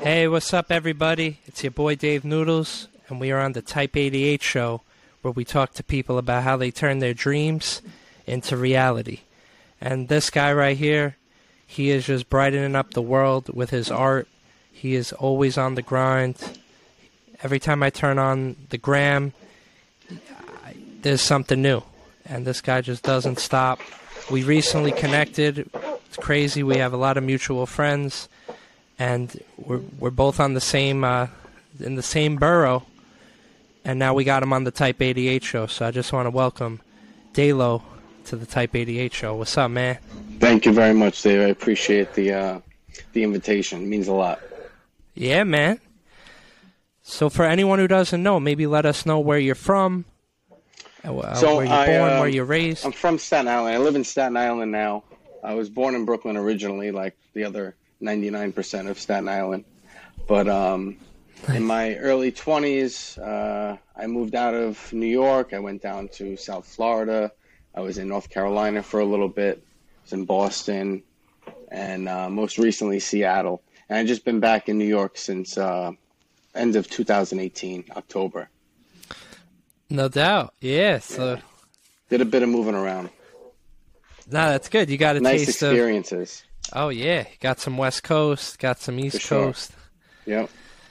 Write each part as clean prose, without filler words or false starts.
Hey, what's up, everybody? It's your boy Dave Noodles, and we are on the Type 88 show, where we talk to people about how they turn their dreams into reality. And this guy right here, he is just brightening up the world with his art. He is always on the grind. Every time I turn on the gram, there's something new. And this guy just doesn't stop. We recently connected. It's crazy. We have a lot of mutual friends. And we're both on the same in the same borough, and now we got him on the Type 88 show. So I just want to welcome Dalo to the Type 88 show. What's up, man? Thank you very much, Dave. I appreciate the invitation. It means a lot. Yeah, man. So for anyone who doesn't know, maybe let us know where you're from, where you're born, where you're raised. I'm from Staten Island. I live in Staten Island now. I was born in Brooklyn originally, like the other 99% of Staten Island. But in my early 20s, I moved out of New York. I went down to South Florida. I was in North Carolina for a little bit. I was in Boston, and most recently Seattle. And I've just been back in New York since end of 2018, October. No doubt. Yeah. So did a bit of moving around. No, that's good. You got a nice taste experiences. Oh, yeah. Got some West Coast, got some East Coast. Yep.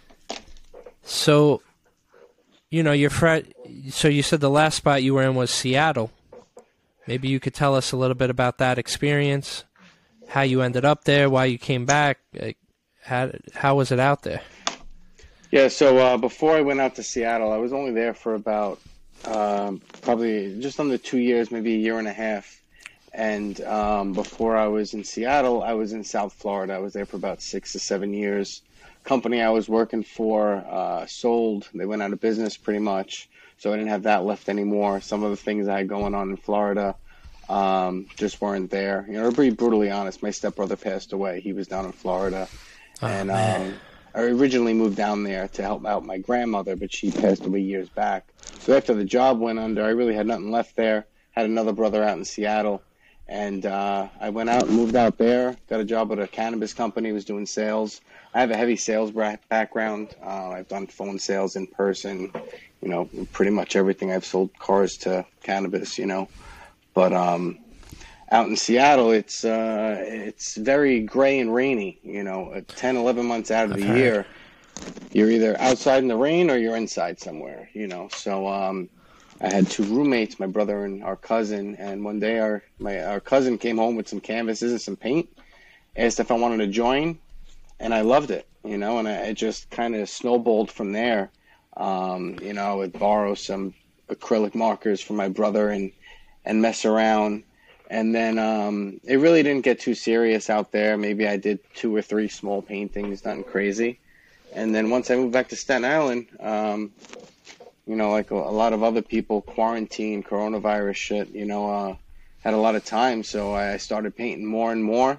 So, you know, so you said the last spot you were in was Seattle. Maybe you could tell us a little bit about that experience, how you ended up there, why you came back. Like, how was it out there? Yeah, so before I went out to Seattle, I was only there for about probably just under 2 years, maybe a year and a half. And before I was in Seattle, I was in South Florida. I was there for about 6 to 7 years. Company I was working for sold. They went out of business pretty much, so I didn't have that left anymore. Some of the things I had going on in Florida just weren't there. You know, to be brutally honest, my stepbrother passed away. He was down in Florida. And I originally moved down there to help out my grandmother, but she passed away years back. So after the job went under, I really had nothing left there. Had another brother out in Seattle. And I went out and moved out there, got a job at a cannabis company, was doing sales. I have a heavy sales background. I've done phone sales in person, you know, pretty much everything. I've sold cars to cannabis, you know. But out in Seattle, it's very gray and rainy, you know, 10, 11 months out of the year. You're either outside in the rain or you're inside somewhere, you know. So I had two roommates, my brother and our cousin, and one day our cousin came home with some canvases and some paint, asked if I wanted to join, and I loved it, you know, and it just kind of snowballed from there. You know, I would borrow some acrylic markers from my brother and mess around, and then it really didn't get too serious out there. Maybe I did 2 or 3 small paintings, nothing crazy, and then once I moved back to Staten Island, you know, like a lot of other people, quarantine, coronavirus shit, you know, had a lot of time. So I started painting more and more.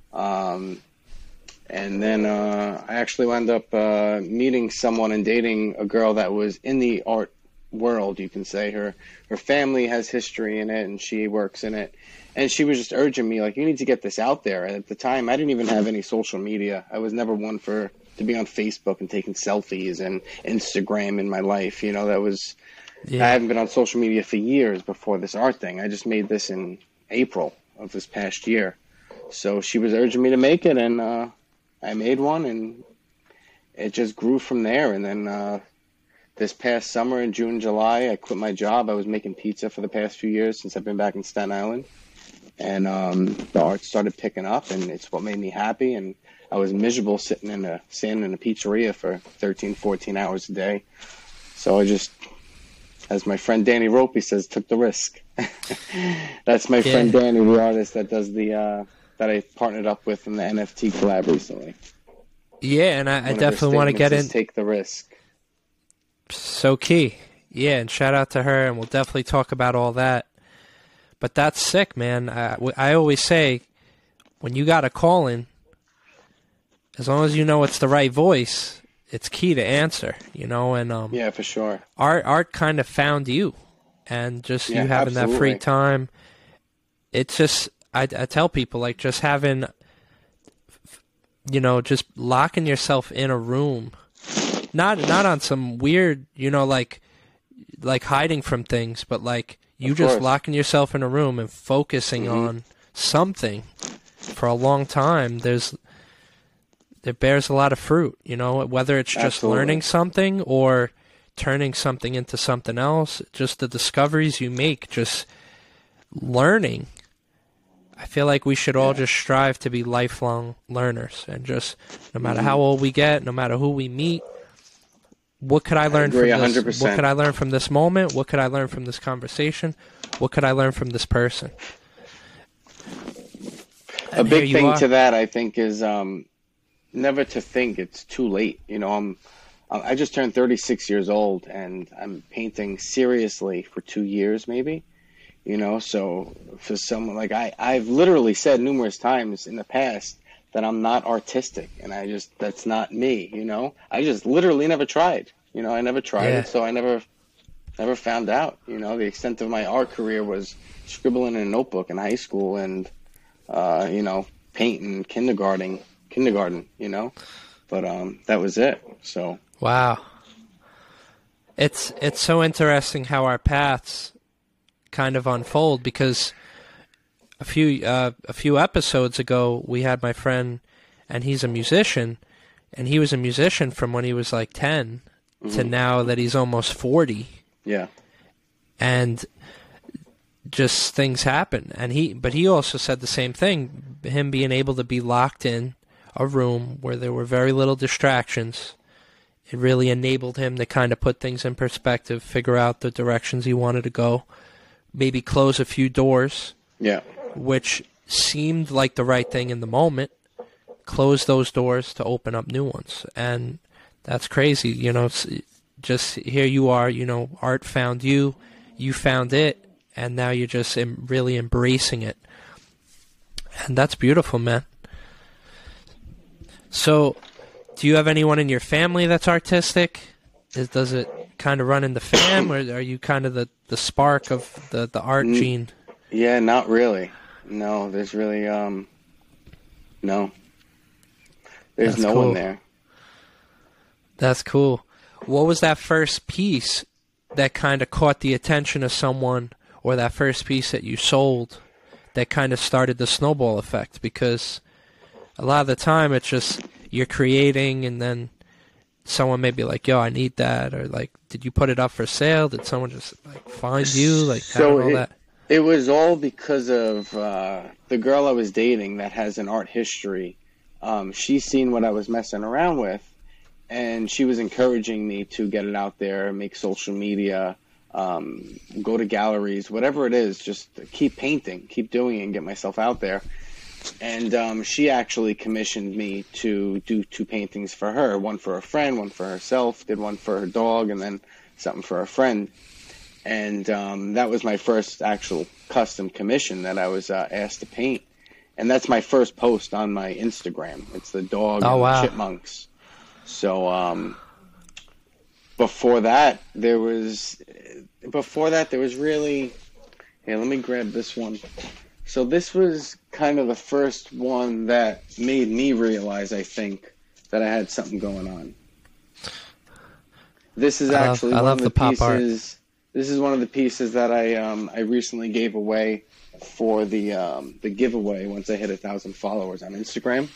And then I actually wound up meeting someone and dating a girl that was in the art world, you can say. Her family has history in it, and she works in it. And she was just urging me, like, you need to get this out there. And at the time, I didn't even have any social media. I was never one to be on Facebook and taking selfies and Instagram in my life. You know, that was, I haven't been on social media for years before this art thing. I just made this in April of this past year. So she was urging me to make it, and I made one, and it just grew from there. And then this past summer in June, July, I quit my job. I was making pizza for the past few years since I've been back in Staten Island. And the art started picking up, and it's what made me happy. And I was miserable standing in a pizzeria for 13, 14 hours a day. So I just, as my friend Danny Ropey says, took the risk. That's my friend Danny, the artist that does that I partnered up with in the NFT collab recently. Yeah, and I definitely want to get in. Take the risk. So key. Yeah, and shout out to her, and we'll definitely talk about all that. But that's sick, man. I always say, when you got a calling, as long as you know it's the right voice, it's key to answer, you know. And yeah, for sure. Art kind of found you, and just you having that free time. It's just I tell people, like, just having just locking yourself in a room, not on some weird, like hiding from things, but like you just locking yourself in a room and focusing on something for a long time. It bears a lot of fruit, whether it's just learning something or turning something into something else, just the discoveries you make, just learning. I feel like we should all just strive to be lifelong learners, and just no matter how old we get, no matter who we meet, what could I learn from this? 100%. What could I learn from this moment? What could I learn from this conversation? What could I learn from this person? A big thing to that, I think, is never to think it's too late. I just turned 36 years old, and I'm painting seriously for 2 years, maybe. So for someone like I've literally said numerous times in the past that I'm not artistic, and that's not me. I just literally never tried. I never tried it, so I never found out. The extent of my art career was scribbling in a notebook in high school, and painting kindergarten. But that was it. So wow, it's so interesting how our paths kind of unfold, because a few episodes ago we had my friend, and he's a musician, and he was a musician from when he was like 10 to now that he's almost 40. Yeah. And just things happen, but he also said the same thing, him being able to be locked in a room where there were very little distractions. It really enabled him to kind of put things in perspective, figure out the directions he wanted to go, maybe close a few doors, which seemed like the right thing in the moment, close those doors to open up new ones. And that's crazy, just here you are, art found you, you found it, and now you're just really embracing it. And that's beautiful, man. So, do you have anyone in your family that's artistic? Does it kind of run in the fam, or are you kind of the spark of the art gene? Yeah, not really. No, there's really no. There's That's no cool. one there. That's cool. What was that first piece that kind of caught the attention of someone, or that first piece that you sold that kind of started the snowball effect? Because a lot of the time it's just you're creating, and then someone may be like, yo, I need that, or like, did you put it up for sale? Did someone just like find you? Like, so all that? It was all because of the girl I was dating that has an art history. She's seen what I was messing around with, and she was encouraging me to get it out there, make social media, go to galleries, whatever it is, just keep painting, keep doing it, and get myself out there. And she actually commissioned me to do 2 paintings for her, one for a friend, one for herself, did one for her dog, and then something for a friend. And that was my first actual custom commission that I was asked to paint. And that's my first post on my Instagram. It's the dog and the chipmunks. So before that, there was really... Here, let me grab this one. So this was kind of the first one that made me realize, I think, that I had something going on. This is actually one of the pieces. This is one of the pieces that I recently gave away for the giveaway once I hit 1,000 followers on Instagram.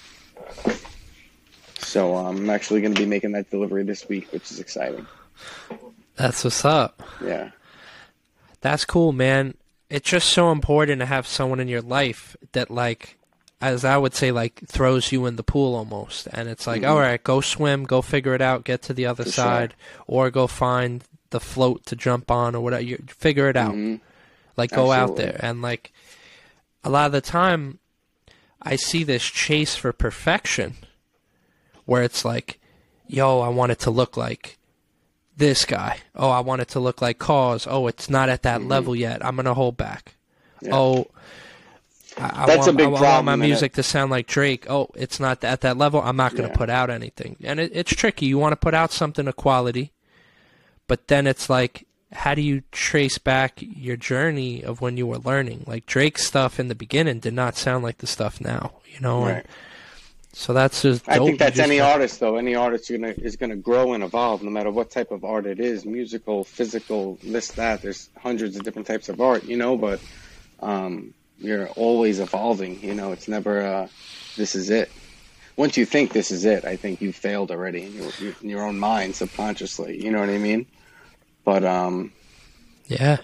So I'm actually going to be making that delivery this week, which is exciting. That's what's up. Yeah. That's cool, man. It's just so important to have someone in your life that, like, as I would say, like, throws you in the pool almost. And it's like, all right, go swim, go figure it out, get to the other side, or go find the float to jump on, or whatever. You figure it out. Like, go out there. And, like, a lot of the time, I see this chase for perfection where it's like, yo, I want it to look like this guy. Oh, I want it to look like Cause. Oh, it's not at that level yet. I'm going to hold back. Yeah. Oh, I want my music to sound like Drake. Oh, it's not at that level. I'm not going to put out anything. And it's tricky. You want to put out something of quality, but then it's like, how do you trace back your journey of when you were learning? Like, Drake's stuff in the beginning did not sound like the stuff now, you know? Right. So that's just dope. I think that's any artist, though. Any artist is gonna grow and evolve, no matter what type of art it is, musical, physical, this, that. There's hundreds of different types of art, but you're always evolving. It's never this is it. Once you think this is it, I think you failed already in your own mind subconsciously. You know what I mean? But yeah,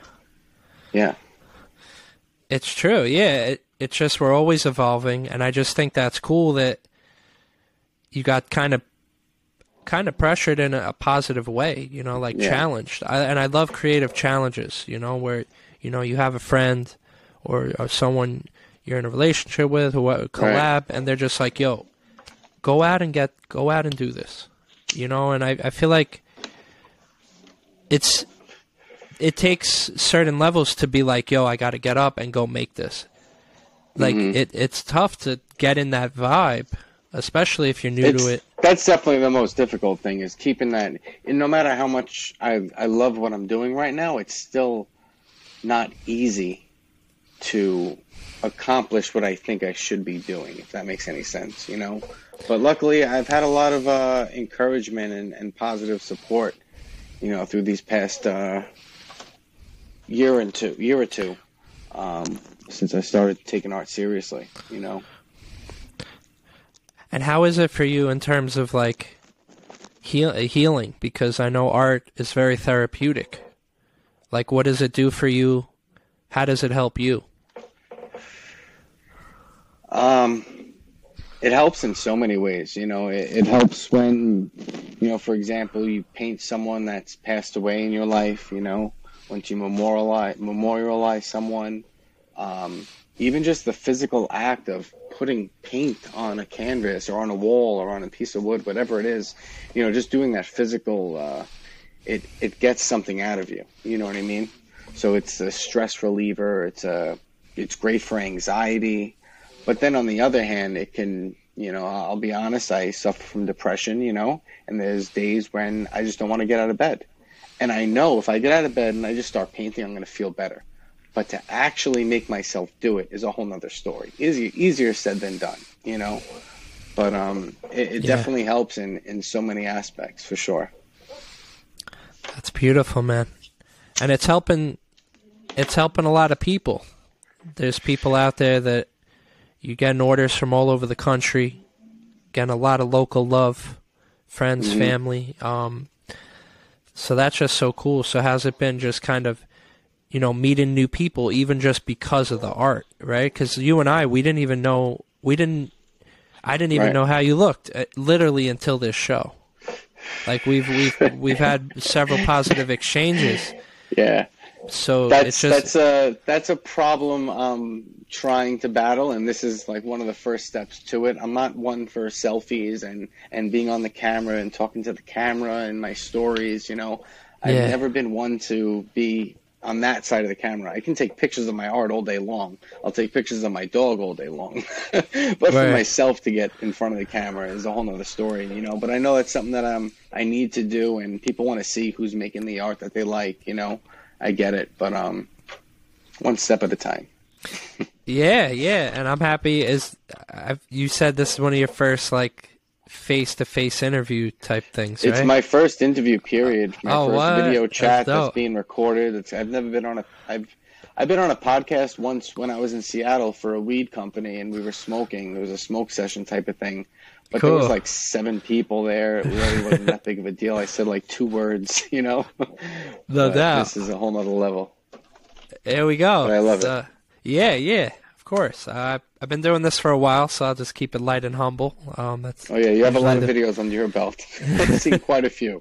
it's true. Yeah, it's just we're always evolving, and I just think that's cool that you got kind of pressured in a positive way, challenged. And I love creative challenges, where, you have a friend or someone you're in a relationship with who collab, right, and they're just like, yo, go out and do this, and I feel like it takes certain levels to be like, yo, I got to get up and go make this. Like, it's tough to get in that vibe, especially if you're new to it. That's definitely the most difficult thing, is keeping that. And no matter how much I love what I'm doing right now, it's still not easy to accomplish what I think I should be doing, if that makes any sense, But luckily, I've had a lot of encouragement and positive support, through these past year or two, since I started taking art seriously, And how is it for you in terms of like healing? Because I know art is very therapeutic. Like, what does it do for you? How does it help you? It helps in so many ways. It helps when, for example, you paint someone that's passed away in your life. Once you memorialize someone, even just the physical act of putting paint on a canvas or on a wall or on a piece of wood, whatever it is, just doing that physical, it gets something out of you. You know what I mean? So it's a stress reliever. It's great for anxiety. But then on the other hand, it can, I'll be honest, I suffer from depression, and there's days when I just don't want to get out of bed. And I know if I get out of bed and I just start painting, I'm going to feel better. But to actually make myself do it is a whole nother story. Easier said than done, But it definitely helps in so many aspects, for sure. That's beautiful, man. And it's helping a lot of people. There's people out there that you getting orders from all over the country, getting a lot of local love, friends, family. So that's just so cool. So how's it been just kind of, meeting new people, even just because of the art, right? Because you and I didn't even know, I didn't even know how you looked, literally until this show. Like we've had several positive exchanges. Yeah. So that's a problem I'm trying to battle, and this is like one of the first steps to it. I'm not one for selfies and being on the camera and talking to the camera and my stories. I've never been one to be on that side of the camera. I can take pictures of my art all day long. I'll take pictures of my dog all day long. But for myself to get in front of the camera is a whole nother story, But I know that's something that I need to do, and people want to see who's making the art that they like, I get it, but one step at a time. Yeah, and I'm happy. You said this is one of your first face-to-face interview type things, right? It's my first interview, period. My first video chat that's being recorded. I've never been on I've been on a podcast once when I was in Seattle for a weed company, and we were smoking. It was a smoke session type of thing. But There was 7 people there. It really wasn't that big of a deal. I said 2 words, No doubt. This is a whole nother level. There we go. But I love it. Yeah, of course. I've been doing this for a while, so I'll just keep it light and humble. You have a lot of videos under your belt. I've seen quite a few.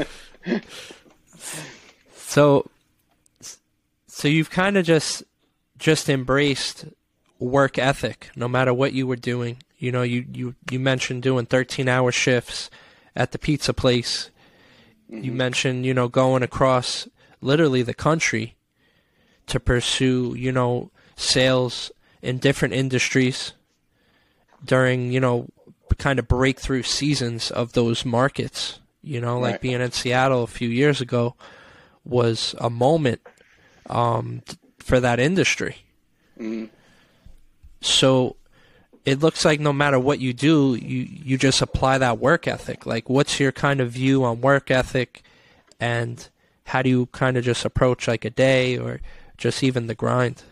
So you've kind of just embraced work ethic, no matter what you were doing. You mentioned doing 13-hour shifts at the pizza place. You mentioned, going across literally the country to pursue, sales in different industries during, kind of breakthrough seasons of those markets. Like being in Seattle a few years ago was a moment for that industry. So it looks like no matter what you do, you just apply that work ethic. Like, what's your kind of view on work ethic, and how do you kind of just approach like a day or just even the grind?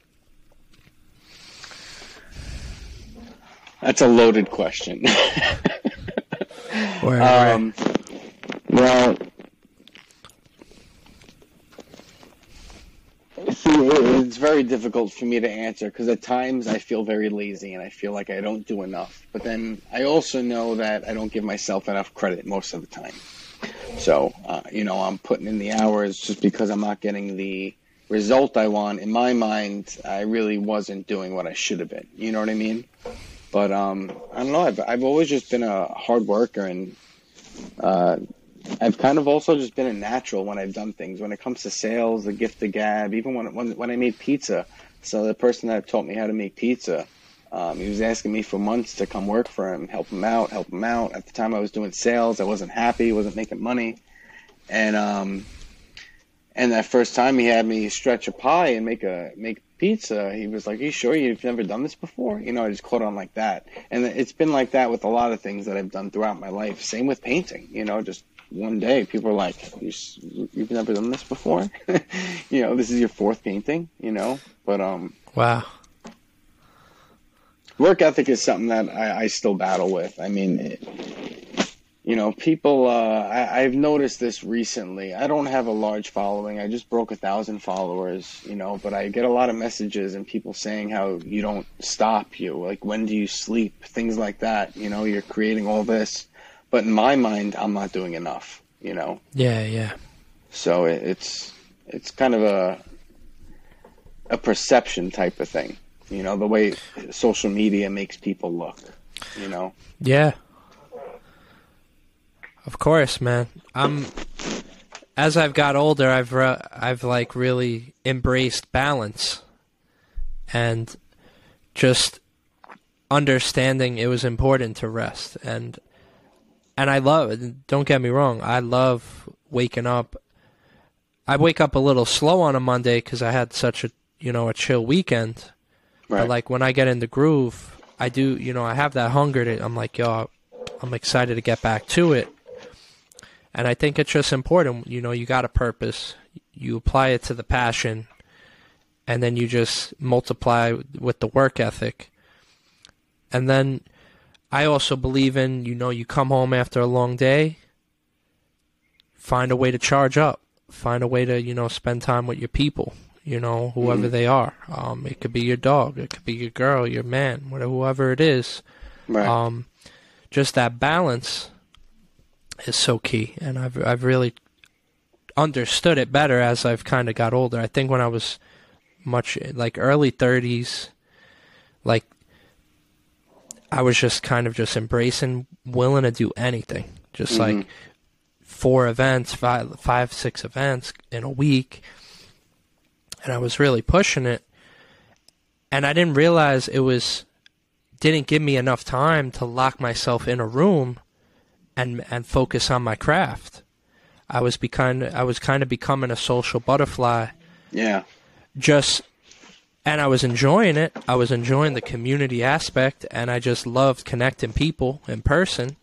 That's a loaded question. Right. Well, see, it's very difficult for me to answer because at times I feel very lazy and I feel like I don't do enough. But then I also know that I don't give myself enough credit most of the time. So, I'm putting in the hours just because I'm not getting the result I want. In my mind, I really wasn't doing what I should have been. You know what I mean? But I don't know. I've always just been a hard worker, and I've kind of also just been a natural when I've done things. When it comes to sales, the gift, the gab, even when I made pizza. So the person that taught me how to make pizza, he was asking me for months to come work for him, help him out. At the time I was doing sales, I wasn't happy, wasn't making money. And that first time he had me stretch a pie and make pizza, he was like, "Are you sure you've never done this before?" I just caught on like that. And it's been like that with a lot of things that I've done throughout my life. Same with painting, just one day people are like, "You've never done this before?" This is your fourth painting, but Wow. Work ethic is something that I still battle with. I mean, people, I've noticed this recently. I don't have a large following. I just broke 1,000 followers, but I get a lot of messages and people saying how you don't stop, like, when do you sleep? Things like that, you're creating all this. But in my mind, I'm not doing enough, Yeah. So it's kind of a perception type of thing, the way social media makes people look, Yeah. Of course, man. As I've got older, I've like really embraced balance and just understanding it was important to rest. And I love, don't get me wrong, I love waking up. I wake up a little slow on a Monday because I had such a chill weekend. Right. But like when I get in the groove, I do, I have that hunger I'm like, yo, I'm excited to get back to it. And I think it's just important, you got a purpose, you apply it to the passion, and then you just multiply with the work ethic. And then I also believe in, you come home after a long day, find a way to charge up, find a way to, spend time with your people, whoever they are. It could be your dog, it could be your girl, your man, whoever it is. Right. Just that balance is so key, and I've really understood it better as I've kind of got older. I think when I was much like early 30s, like I was just kind of just embracing, willing to do anything, just like 4 events, five, 6 events in a week, and I was really pushing it, and I didn't realize didn't give me enough time to lock myself in a room and focus on my craft. I was kind of becoming a social butterfly. Yeah. And I was enjoying it. I was enjoying the community aspect, and I just loved connecting people in person.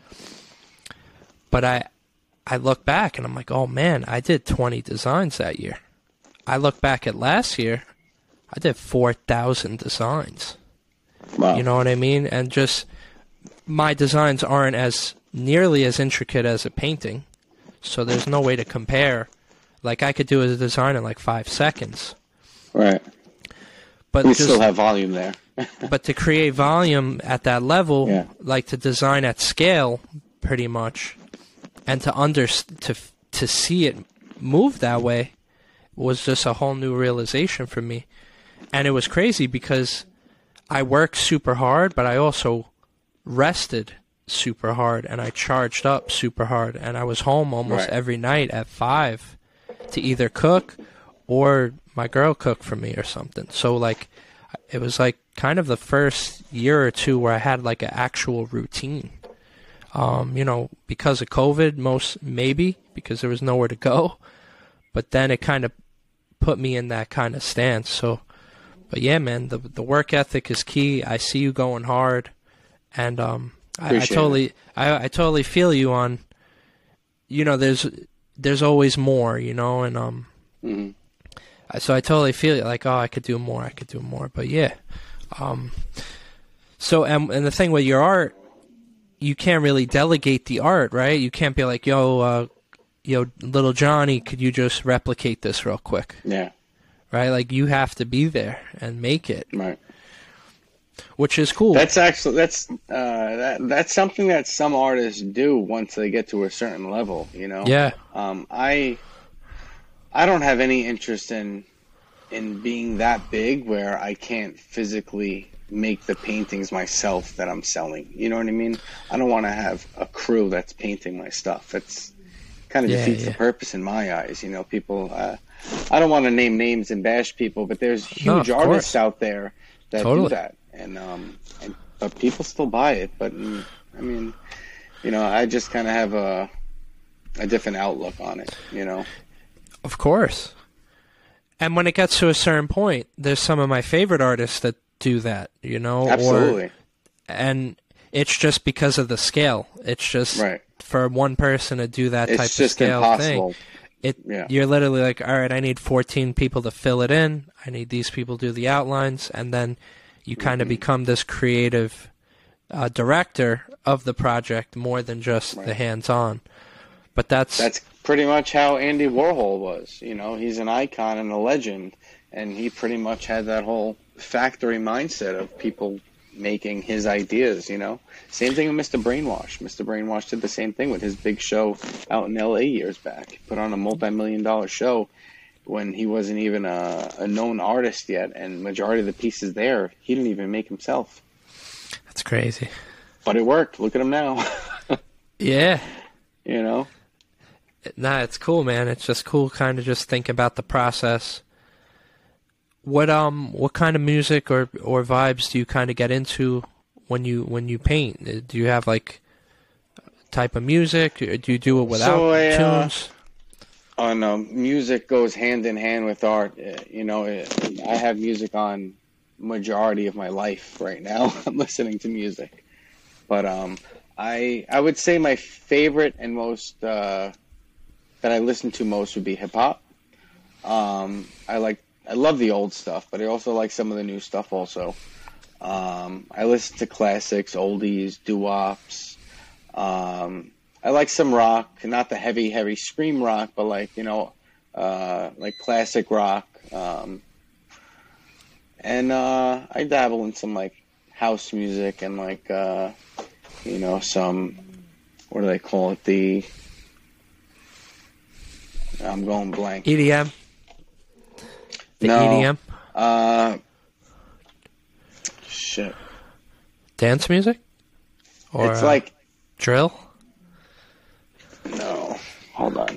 But I look back and I'm like, oh man, I did 20 designs that year. I look back at last year, I did 4,000 designs. Wow. You know what I mean? And just my designs aren't as nearly as intricate as a painting, so there's no way to compare. Like I could do a design in like 5 seconds. Right. But we still have volume there. But to create volume at that level, yeah. like to design at scale, pretty much, and to see it move that way was just a whole new realization for me. And it was crazy because I worked super hard, but I also rested super hard, and I charged up super hard, and I was home almost every night at 5 to either cook or my girl cook for me or something. So like it was like kind of the first year or two where I had like an actual routine. Because of COVID, maybe because there was nowhere to go, but then it kind of put me in that kind of stance. So But yeah, man, the work ethic is key. I see you going hard, and I totally feel you on. There's always more, and Mm-hmm. so I totally feel it. Like, oh, I could do more. But yeah, so and the thing with your art, you can't really delegate the art, right? You can't be like, yo, little Johnny, could you just replicate this real quick? Yeah. Right? Like, you have to be there and make it. Right. Which is cool. That's actually that's something that some artists do once they get to a certain level. Yeah. I don't have any interest in being that big where I can't physically make the paintings myself that I'm selling. You know what I mean? I don't want to have a crew that's painting my stuff. That's kind of defeats the purpose in my eyes. People. I don't want to name names and bash people, but there's huge artists out there that do that, but people still buy it. But I mean, I just kind of have a different outlook on it. Of course. And when it gets to a certain point, there's some of my favorite artists that do that. Absolutely. And it's just because of the scale. It's just for one person to do that type of scale impossible. thing. You're literally like, all right, I need 14 people to fill it in. I need these people to do the outlines. And then you kind of become this creative director of the project more than just the hands-on. But that's pretty much how Andy Warhol was. He's an icon and a legend. And he pretty much had that whole factory mindset of people making his ideas, Same thing with Mr. Brainwash. Mr. Brainwash did the same thing with his big show out in L.A. years back. He put on a multi-million-dollar show when he wasn't even a known artist yet, and majority of the pieces there, he didn't even make himself. That's crazy. But it worked. Look at him now. Yeah. Nah, it's cool, man. It's just cool kind of just think about the process. What kind of music or vibes do you kind of get into when you paint? Do you have like type of music? Or do you do it without tunes? Oh no, music goes hand in hand with art. I have music on majority of my life right now. I'm listening to music, but I would say my favorite and most that I listen to most would be hip hop. I love the old stuff, but I also like some of the new stuff also. I listen to classics, oldies, doo-wops. I like some rock, not the heavy scream rock, but like classic rock. And I dabble in some like house music and like some, what do they call it? I'm going blank. EDM. EDM? Shit. Dance music? Or it's like drill? No. Hold on.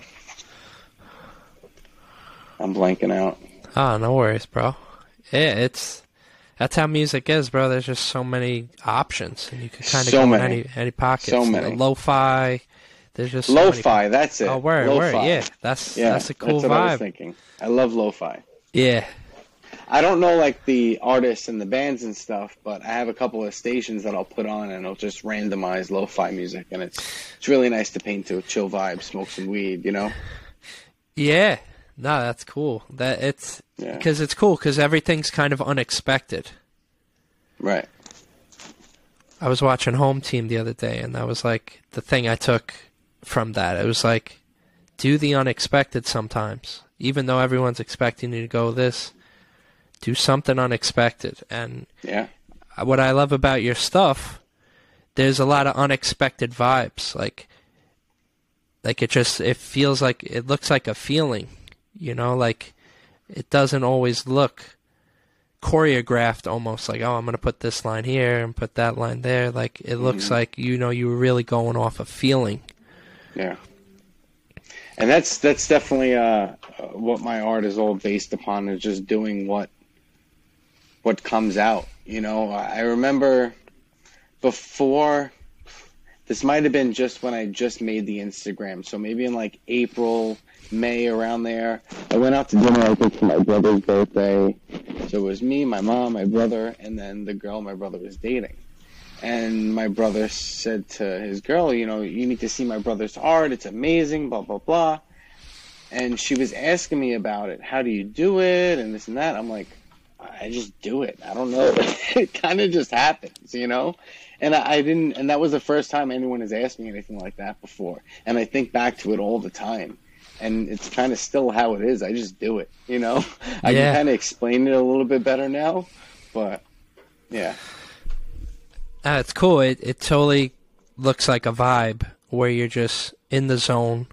I'm blanking out. Oh, no worries, bro. Yeah, that's how music is, bro. There's just so many options, and you can kind of go in any pocket. So many. Lo-fi. There's just lo-fi. That's it. Oh, word. Yeah, that's a cool vibe. That's what I was thinking. I love lo-fi. Yeah. I don't know like the artists and the bands and stuff, but I have a couple of stations that I'll put on and it'll just randomize lo-fi music, and it's really nice to paint to, chill vibe, smoke some weed, Yeah, no, that's cool. Because it's cool because everything's kind of unexpected. Right. I was watching Home Team the other day, and that was like the thing I took from that. It was like, do the unexpected sometimes, even though everyone's expecting you to go this. Do something unexpected. And what I love about your stuff, there's a lot of unexpected vibes. Like it feels like, it looks like a feeling, like it doesn't always look choreographed almost like, oh, I'm going to put this line here and put that line there. Like it looks like, you were really going off a feeling. Yeah. And that's definitely what my art is all based upon, is just doing what comes out. I remember before This might have been just when I just made the Instagram. So maybe in like April, May, around there. I went out to dinner, I think, for my brother's birthday. So it was me, my mom, my brother, and then the girl my brother was dating. And my brother said to his girl, you know, you need to see my brother's art. It's amazing, blah, blah, blah. And she was asking me about it. How do you do it? And this and that. I'm like, I just do it. I don't know. It kind of just happens, you know? And I didn't, and that was the first time anyone has asked me anything like that before. And I think back to it all the time. And it's kind of still how it is. I just do it, you know? I can kind of explain it a little bit better now, but yeah. It's cool. It totally looks like a vibe where you're just in the zone,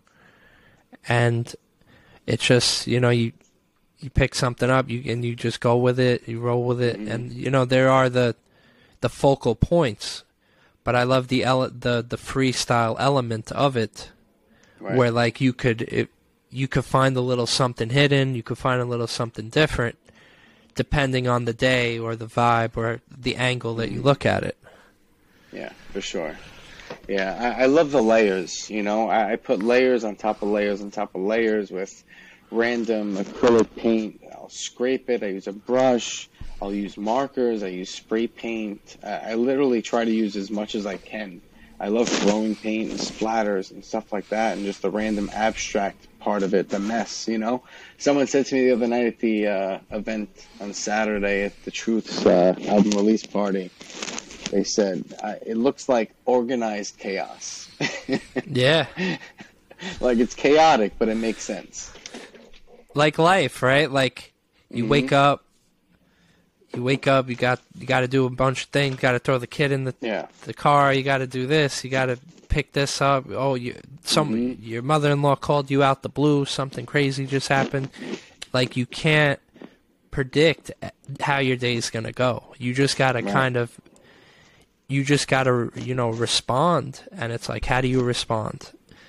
and it's just, you know, you pick something up, and you just go with it, you roll with it, and you know there are the focal points, but I love the freestyle element of it, right. Where like you could find a little something hidden, you could find a little something different, depending on the day or the vibe or the angle that you look at it. Yeah, for sure. Yeah, I love the layers, you know. I put layers on top of layers on top of layers with random acrylic paint. I'll scrape it. I use a brush. I'll use markers. I use spray paint. I literally try to use as much as I can. I love throwing paint and splatters and stuff like that, and just the random abstract part of it, the mess, you know. Someone said to me the other night at the event on Saturday at the Truth's album release party, they said, it looks like organized chaos. Yeah. Like it's chaotic, but it makes sense. Like life, right? Like you wake up, you got to do a bunch of things. You got to throw the kid in the car. You got to do this. You got to pick this up. Oh, your mother-in-law called you out the blue. Something crazy just happened. Like you can't predict how your day's gonna go. You just got to you just got to, you know, respond. And it's like, how do you respond?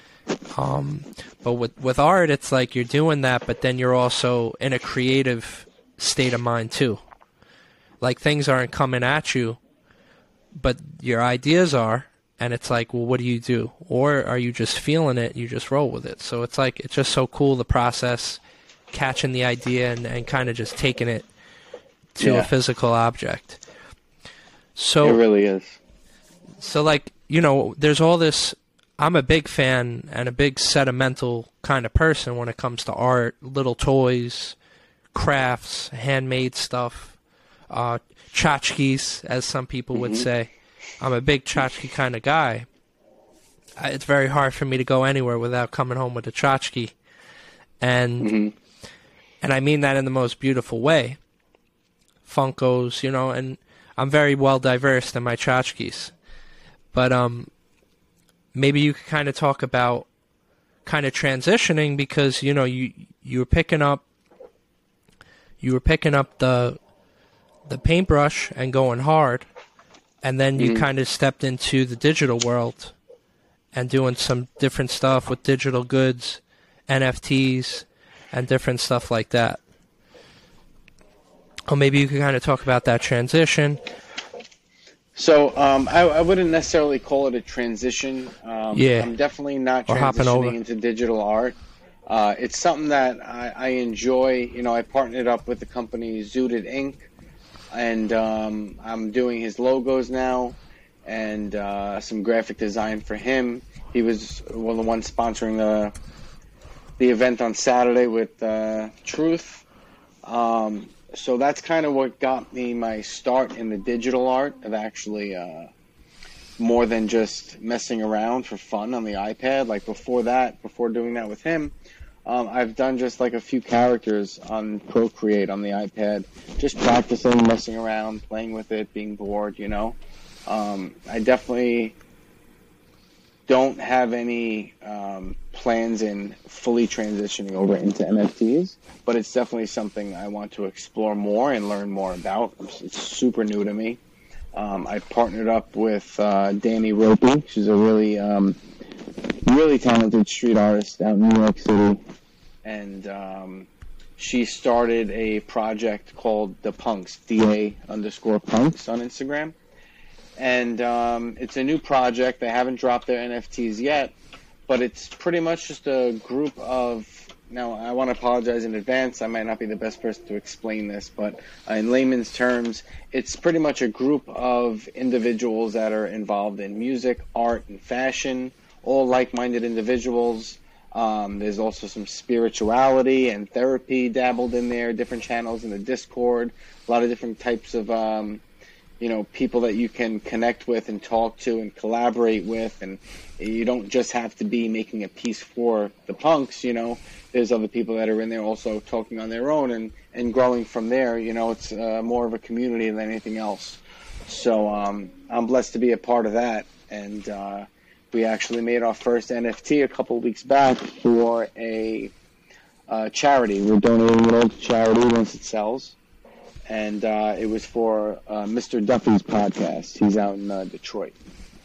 But with art, it's like you're doing that, but then you're also in a creative state of mind too. Like things aren't coming at you, but your ideas are, and it's like, well, what do you do? Or are you just feeling it? You just roll with it. So it's like, it's just so cool, the process, catching the idea and kind of just taking it to a physical object. So it really is. So like, you know, there's all this. I'm a big fan and a big sentimental kind of person when it comes to art, little toys, crafts, handmade stuff, tchotchkes, as some people would say. I'm a big tchotchke kind of guy. It's very hard for me to go anywhere without coming home with a tchotchke. And I mean that in the most beautiful way. Funkos, you know, and I'm very well diverse in my tchotchkes. But maybe you could kind of talk about kind of transitioning, because you know you were picking up the paintbrush and going hard, and then you kind of stepped into the digital world and doing some different stuff with digital goods, NFTs, and different stuff like that. Or maybe you could kind of talk about that transition. So I wouldn't necessarily call it a transition. I'm definitely not transitioning into digital art. It's something that I enjoy. You know, I partnered up with the company Zooted Inc., and I'm doing his logos now and some graphic design for him. He was one of the ones sponsoring the event on Saturday with Truth. So that's kind of what got me my start in the digital art, of actually more than just messing around for fun on the iPad. Like before doing that with him, I've done just like a few characters on Procreate on the iPad, just practicing, messing around, playing with it, being bored, you know. I definitely don't have any plans in fully transitioning over into NFTs, but it's definitely something I want to explore more and learn more about. It's super new to me. I partnered up with Danny Ropey. She's a really talented street artist out in New York City, and she started a project called The Punks, DA_Punks on Instagram. and it's a new project. They haven't dropped their NFTs yet, but it's pretty much just a group of. Now, I want to apologize in advance. I might not be the best person to explain this, but in layman's terms, it's pretty much a group of individuals that are involved in music, art, and fashion, all like-minded individuals. There's also some spirituality and therapy dabbled in there, different channels in the Discord, a lot of different types of people that you can connect with and talk to and collaborate with, and you don't just have to be making a piece for the punks. There's other people that are in there also talking on their own and growing from there. It's more of a community than anything else. So I'm blessed to be a part of that, and we actually made our first NFT a couple of weeks back for a charity. We're donating it all to charity once it sells. And it was for Mr. Duffy's podcast. He's out in Detroit.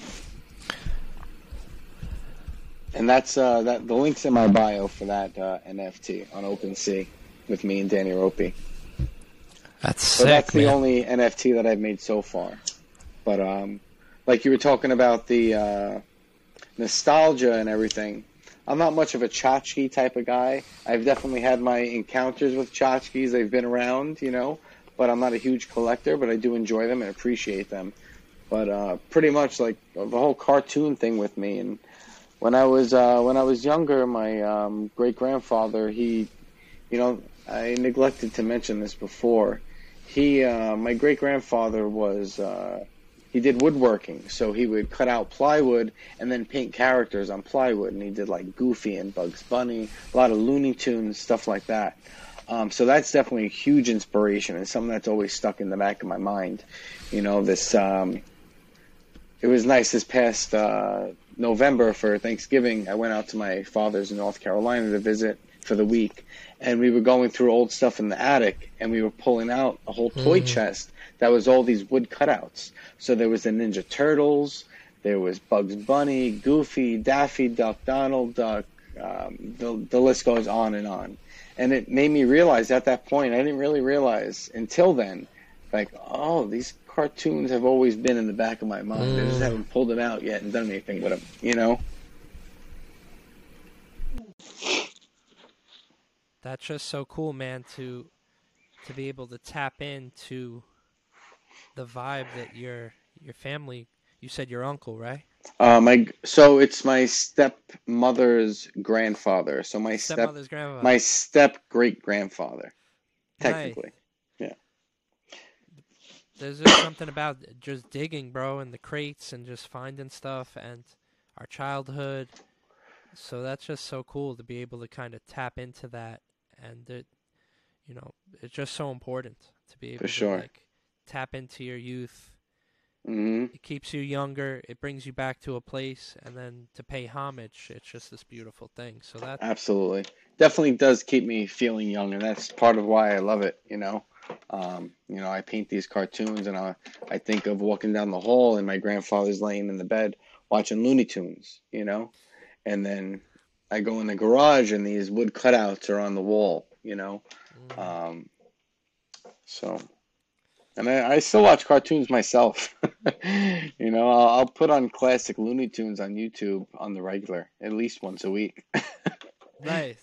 And that's the link's in my bio for that NFT on OpenSea with me and Danny Ropey. That's so sick, that's the man. only NFT that I've made so far. But like you were talking about the nostalgia and everything, I'm not much of a tchotchke type of guy. I've definitely had my encounters with tchotchkes. They've been around, but I'm not a huge collector, but I do enjoy them and appreciate them. But pretty much like the whole cartoon thing with me. And when I was younger, my great grandfather, I neglected to mention this before. My great grandfather was he did woodworking, so he would cut out plywood and then paint characters on plywood, and he did like Goofy and Bugs Bunny, a lot of Looney Tunes, stuff like that. So that's definitely a huge inspiration and something that's always stuck in the back of my mind. It was nice this past November for Thanksgiving. I went out to my father's in North Carolina to visit for the week, and we were going through old stuff in the attic, and we were pulling out a whole toy chest that was all these wood cutouts. So there was the Ninja Turtles, there was Bugs Bunny, Goofy, Daffy Duck, Donald Duck, the list goes on and on. And it made me realize at that point, I didn't really realize until then, like, oh, these cartoons have always been in the back of my mind. I just haven't pulled them out yet and done anything with them, That's just so cool, man, to be able to tap into the vibe that your family, you said your uncle, right? So it's my stepmother's grandfather. So my Stepmother's grandfather. my step great grandfather, Nice. technically. Yeah, There's just something about just digging, bro, in the crates and just finding stuff and our childhood. So that's just so cool to be able to kind of tap into that, and it's just so important to be able for sure. to like tap into your youth. hmm It keeps you younger. It brings you back to a place, and then to pay homage, it's just this beautiful thing. So that, Absolutely. Definitely does keep me feeling young, and that's part of why I love it. I paint these cartoons, and I think of walking down the hall, and my grandfather's laying in the bed watching Looney Tunes, and then I go in the garage, and these wood cutouts are on the wall. Um, so, and I still watch cartoons myself. I'll put on classic Looney Tunes on YouTube on the regular, at least once a week. nice.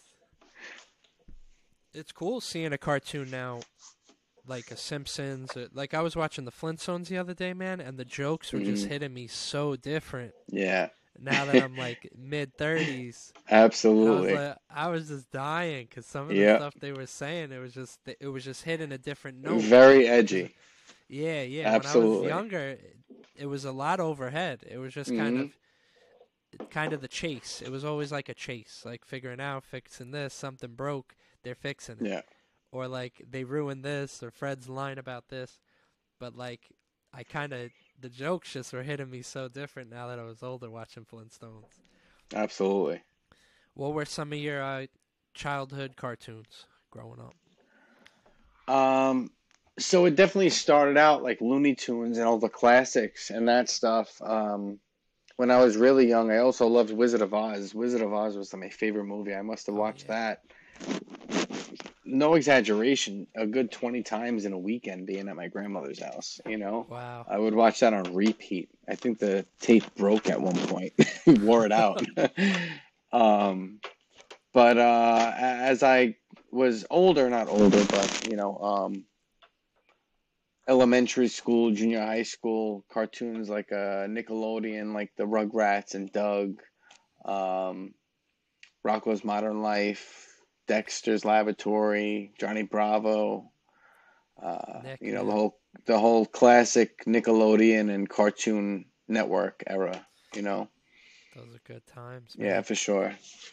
It's cool seeing a cartoon now, like a Simpsons. Like I was watching the Flintstones the other day, man, and the jokes were just hitting me so different. Yeah, Now that I'm like mid-30s, absolutely. I was just dying because some of the Yeah, stuff they were saying, it was just hitting a different note. very edgy. Yeah, yeah. When I was Absolutely. younger, it was a lot overhead. It was just hmm kind of the chase. It was always like a chase, like figuring out, fixing this, something broke, they're fixing it. Yeah, Or like they ruined this, or Fred's lying about this. But like the jokes just were hitting me so different now that I was older watching Flintstones. absolutely. What were some of your childhood cartoons growing up? So it definitely started out like Looney Tunes and all the classics and that stuff. When I was really young, I also loved Wizard of Oz. Wizard of Oz was my favorite movie. I must have Oh watched yeah. that no exaggeration, a good 20 times in a weekend being at my grandmother's house, you know? Wow. I would watch that on repeat. I think the tape broke at one point. We wore it out. Um, but as I was older, not older, but elementary school, junior high school, cartoons like Nickelodeon, like the Rugrats and Doug, um, Rocko's Modern Life, Dexter's Laboratory, Johnny Bravo, Nick, you know, man. the whole classic Nickelodeon and Cartoon Network era, you know. Those are good times, Yeah, man. for sure.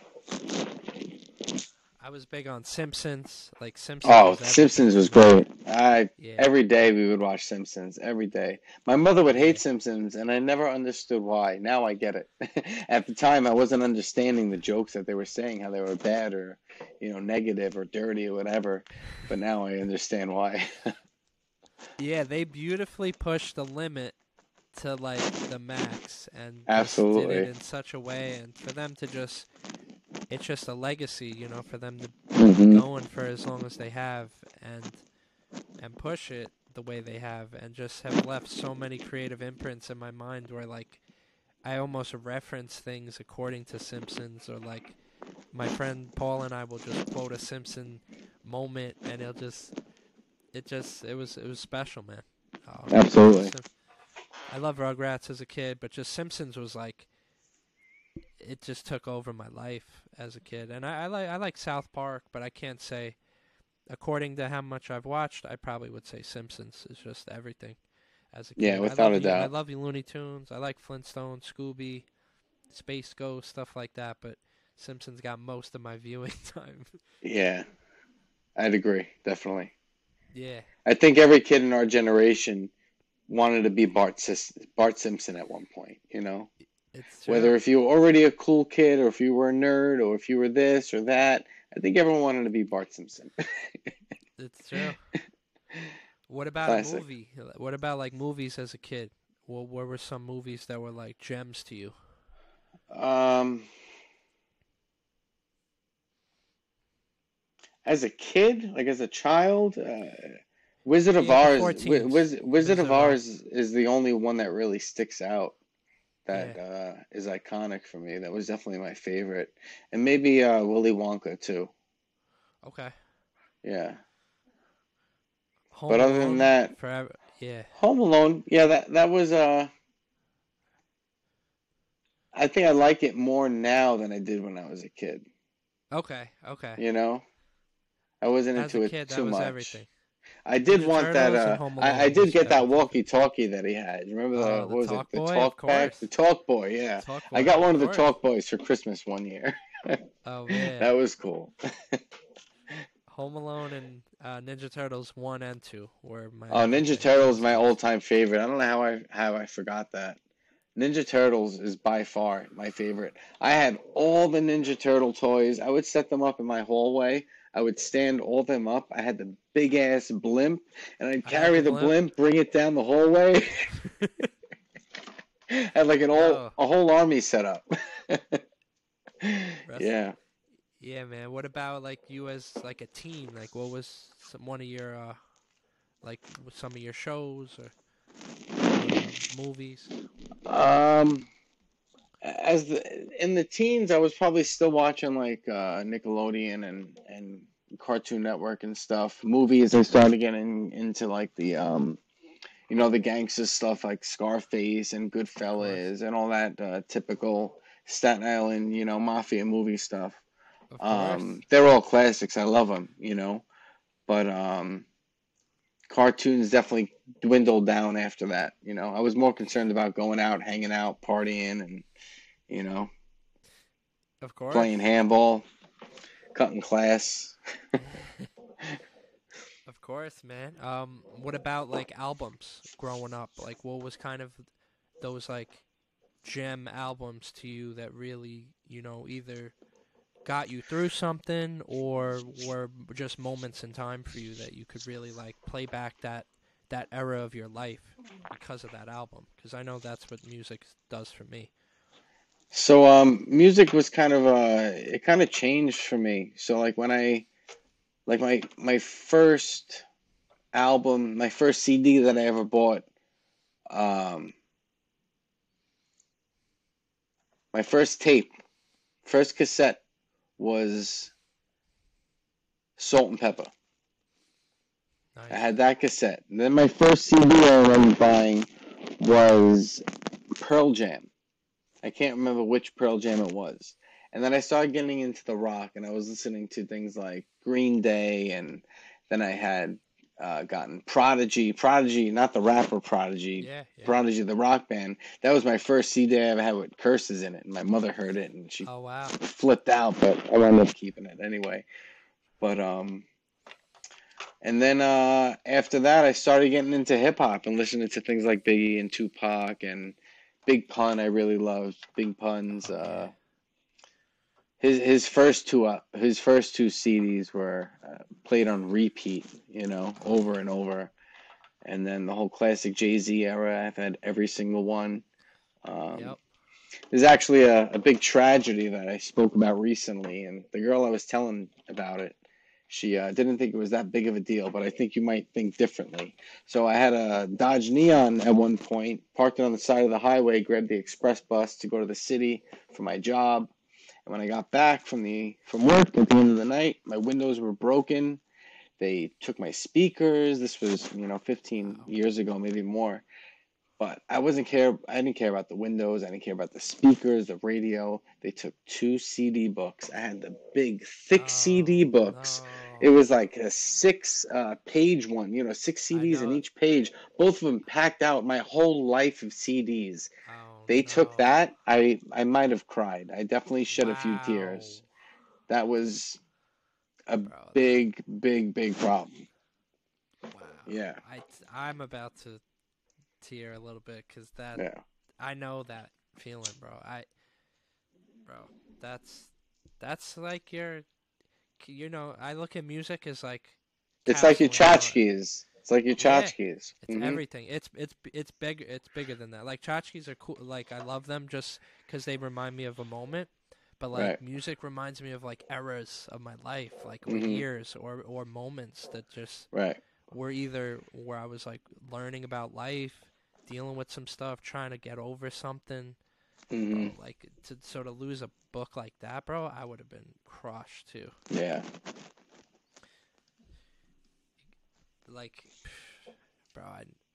I was big on Simpsons. Like Simpsons Oh, was everything Simpsons for was me. great. I Yeah, Every day we would watch Simpsons every day. My mother would hate yeah, Simpsons, and I never understood why. Now I get it. At the time, I wasn't understanding the jokes that they were saying, how they were bad or, negative or dirty or whatever. But now I understand why. yeah. They beautifully pushed the limit to like the max, and just did it Absolutely. in such a way. And for them to just, it's just a legacy, for them to be Hmm. going for as long as they have, and push it the way they have, and just have left so many creative imprints in my mind where like I almost reference things according to Simpsons, or like my friend Paul and I will just quote a Simpson moment, and it was special, man. Absolutely. I love Rugrats as a kid, but just Simpsons was like, it just took over my life as a kid. And I like South Park, but I can't say, according to how much I've watched, I probably would say Simpsons is just everything as a Yeah, kid. without a I doubt. love you Looney Tunes. I like Flintstones, Scooby, Space Ghost, stuff like that. But Simpsons got most of my viewing time. Yeah, I'd agree, definitely. Yeah, I think every kid in our generation wanted to be Bart Simpson at one point, you know? it's true. Whether if you were already a cool kid or if you were a nerd or if you were this or that, I think everyone wanted to be Bart Simpson. It's true. What about a Classic. movie? What about like movies as a kid? Well, what were some movies that were like gems to you? Um, as a kid, like as a child, Wizard of Yeah, Oz, before teens. Wizard of Wizard of Oz. Oz is the only one that really sticks out. Yeah. That is iconic for me. That was definitely my favorite, and maybe Willy Wonka too. Okay. Yeah, but Home other than Alone that, forever. Yeah. Home Alone. Yeah, that was. I think I like it more now than I did when I was a kid. Okay. Okay. You know, I wasn't As a into it kid, that too was much. everything. I did Ninja want that. Turtles and Home I Alone did was get that everything for me. walkie-talkie that he had. You remember the Oh, what the was it? Talk The Boy, of Talk Pack, the course. Talk Boy. Yeah, Talk I Boy, got one of of the course. Talk Boys for Christmas one year. Oh man. That was cool. Home Alone and Ninja Turtles 1 and 2 were my Oh, Ninja everything. Turtles, Those my guys. all-time favorite. I don't know how I forgot that. Ninja Turtles is by far my favorite. I had all the Ninja Turtle toys. I would set them up in my hallway. I would stand all them up. I had the big ass blimp, and I'd I had carry the the blimp. blimp, bring it down the hallway. I had like Yo, a whole army set up. rest. Yeah. Yeah, man. What about like you as like a teen? Like, what was one of your like some of your shows or movies? Um, in the teens, I was probably still watching like Nickelodeon and Cartoon Network and stuff. Movies, I started getting into like the gangster stuff like Scarface and Of course, Goodfellas and all that typical Staten Island, mafia movie stuff. of course. They're all classics. I love them, but cartoons definitely dwindled down after that. I was more concerned about going out, hanging out, partying, and you know, Of playing course. handball, cutting class. Of course, man. What about like albums growing up? Like, what was kind of those like gem albums to you that really, either got you through something or were just moments in time for you that you could really like play back that era of your life because of that album? Because I know that's what music does for me. So music was kind of it kind of changed for me. So like when I Like my first album, my first CD that I ever bought, um, my first tape, first cassette was Salt and Pepper. I Nice. had that cassette. And then my first CD I remember buying was Pearl Jam. I can't remember which Pearl Jam it was. And then I started getting into the rock, and I was listening to things like Green Day, and then I had gotten Prodigy, not the rapper Prodigy, Yeah, yeah. Prodigy, the rock band. That was my first CD I ever had with curses in it, and my mother heard it, and she Oh wow. flipped out, but I wound up keeping it anyway. But and then after that, I started getting into hip hop and listening to things like Biggie and Tupac and Big Pun. I really loved Big Pun's. Oh yeah. His first two CDs were played on repeat, Oh over yeah. and over. And then the whole classic Jay-Z era, I've had every single one. Um, Yep. there's actually a big tragedy that I spoke about recently, and the girl I was telling about it, she didn't think it was that big of a deal, but I think you might think differently. So I had a Dodge Neon at one point, parked it on the side of the highway, grabbed the express bus to go to the city for my job. And when I got back from work at the end of the night, my windows were broken. They took my speakers. This was, 15 Wow. years ago, maybe more. But I didn't care about the windows. I didn't care about the speakers, the radio. They took two CD books. I had the big, thick CD Oh books. It no. was like a six page one, six I CDs in know. each page. Both of them packed out my whole life of CDs. Oh They took no. that. I might have cried. I definitely shed a few Wow. tears. That was a Bro, that big, big, big problem. wow. Yeah, I'm about to tear a little bit cuz that yeah. I know that feeling, bro. Bro, that's like I look at music as like It's like your capsuling time. tchotchkes. It's like your Yeah, tchotchkes. it's everything. It's bigger than that. Like tchotchkes are cool. Like I love them just because they remind me of a moment. But like Right. music reminds me of like eras of my life, like or hmm years or moments that just Right. were either where I was like learning about life, dealing with some stuff, trying to get over something, hmm bro. Like to sort of lose a book like that, bro, I would have been crushed too. Yeah. Like, bro,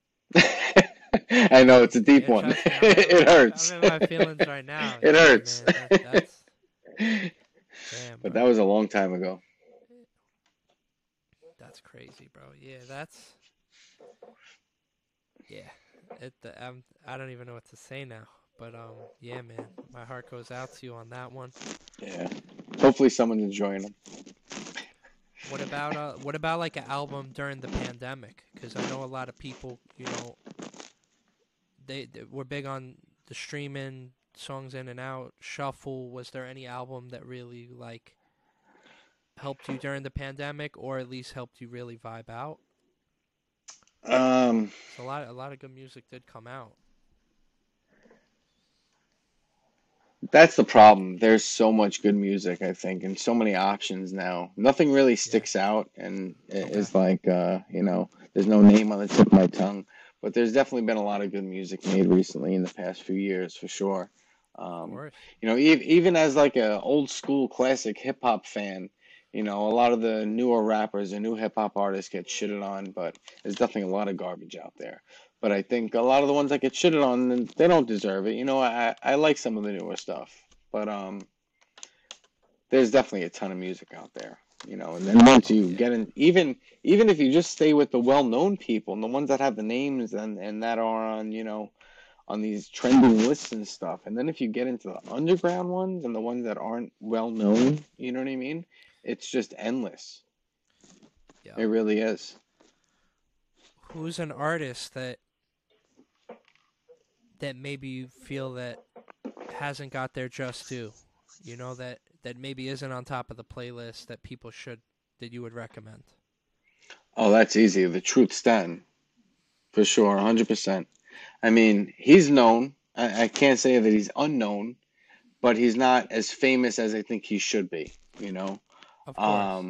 I know it's a deep yeah, one. trust me, It I'm hurts. in my feelings right now. It Yeah, hurts. man, that's damn, But that bro. was a long time ago. That's crazy, bro. Yeah, that's yeah. I don't even know what to say now. But yeah, man, my heart goes out to you on that one. Yeah. Hopefully someone's enjoying them. What about like an album during the pandemic? Because I know a lot of people, they were big on the streaming songs in and out, shuffle. Was there any album that really like helped you during the pandemic, or at least helped you really vibe out? Um, So a lot of good music did come out. that's the problem. There's so much good music, I think, and so many options now. Nothing really Yeah. sticks out and Okay. is like, there's no name on the tip of my tongue. But there's definitely been a lot of good music made recently in the past few years, for sure. Of Um, course. even as like a old school classic hip hop fan, a lot of the newer rappers and new hip hop artists get shitted on, but there's definitely a lot of garbage out there. But I think a lot of the ones that get shitted on, they don't deserve it. I like some of the newer stuff, but there's definitely a ton of music out there. And then once Oh you yeah. get in, even if you just stay with the well-known people and the ones that have the names and that are on, on these trending lists and stuff, and then if you get into the underground ones and the ones that aren't well known, you know what I mean? It's just endless. It Yep. really is. Who's an artist that maybe you feel that hasn't got their just due? That maybe isn't on top of the playlist that people should that you would recommend. Oh, that's easy. The Truth Stand, for sure, 100%. I mean, he's known. I can't say that he's unknown, but he's not as famous as I think he should be, you know? Of course. Um,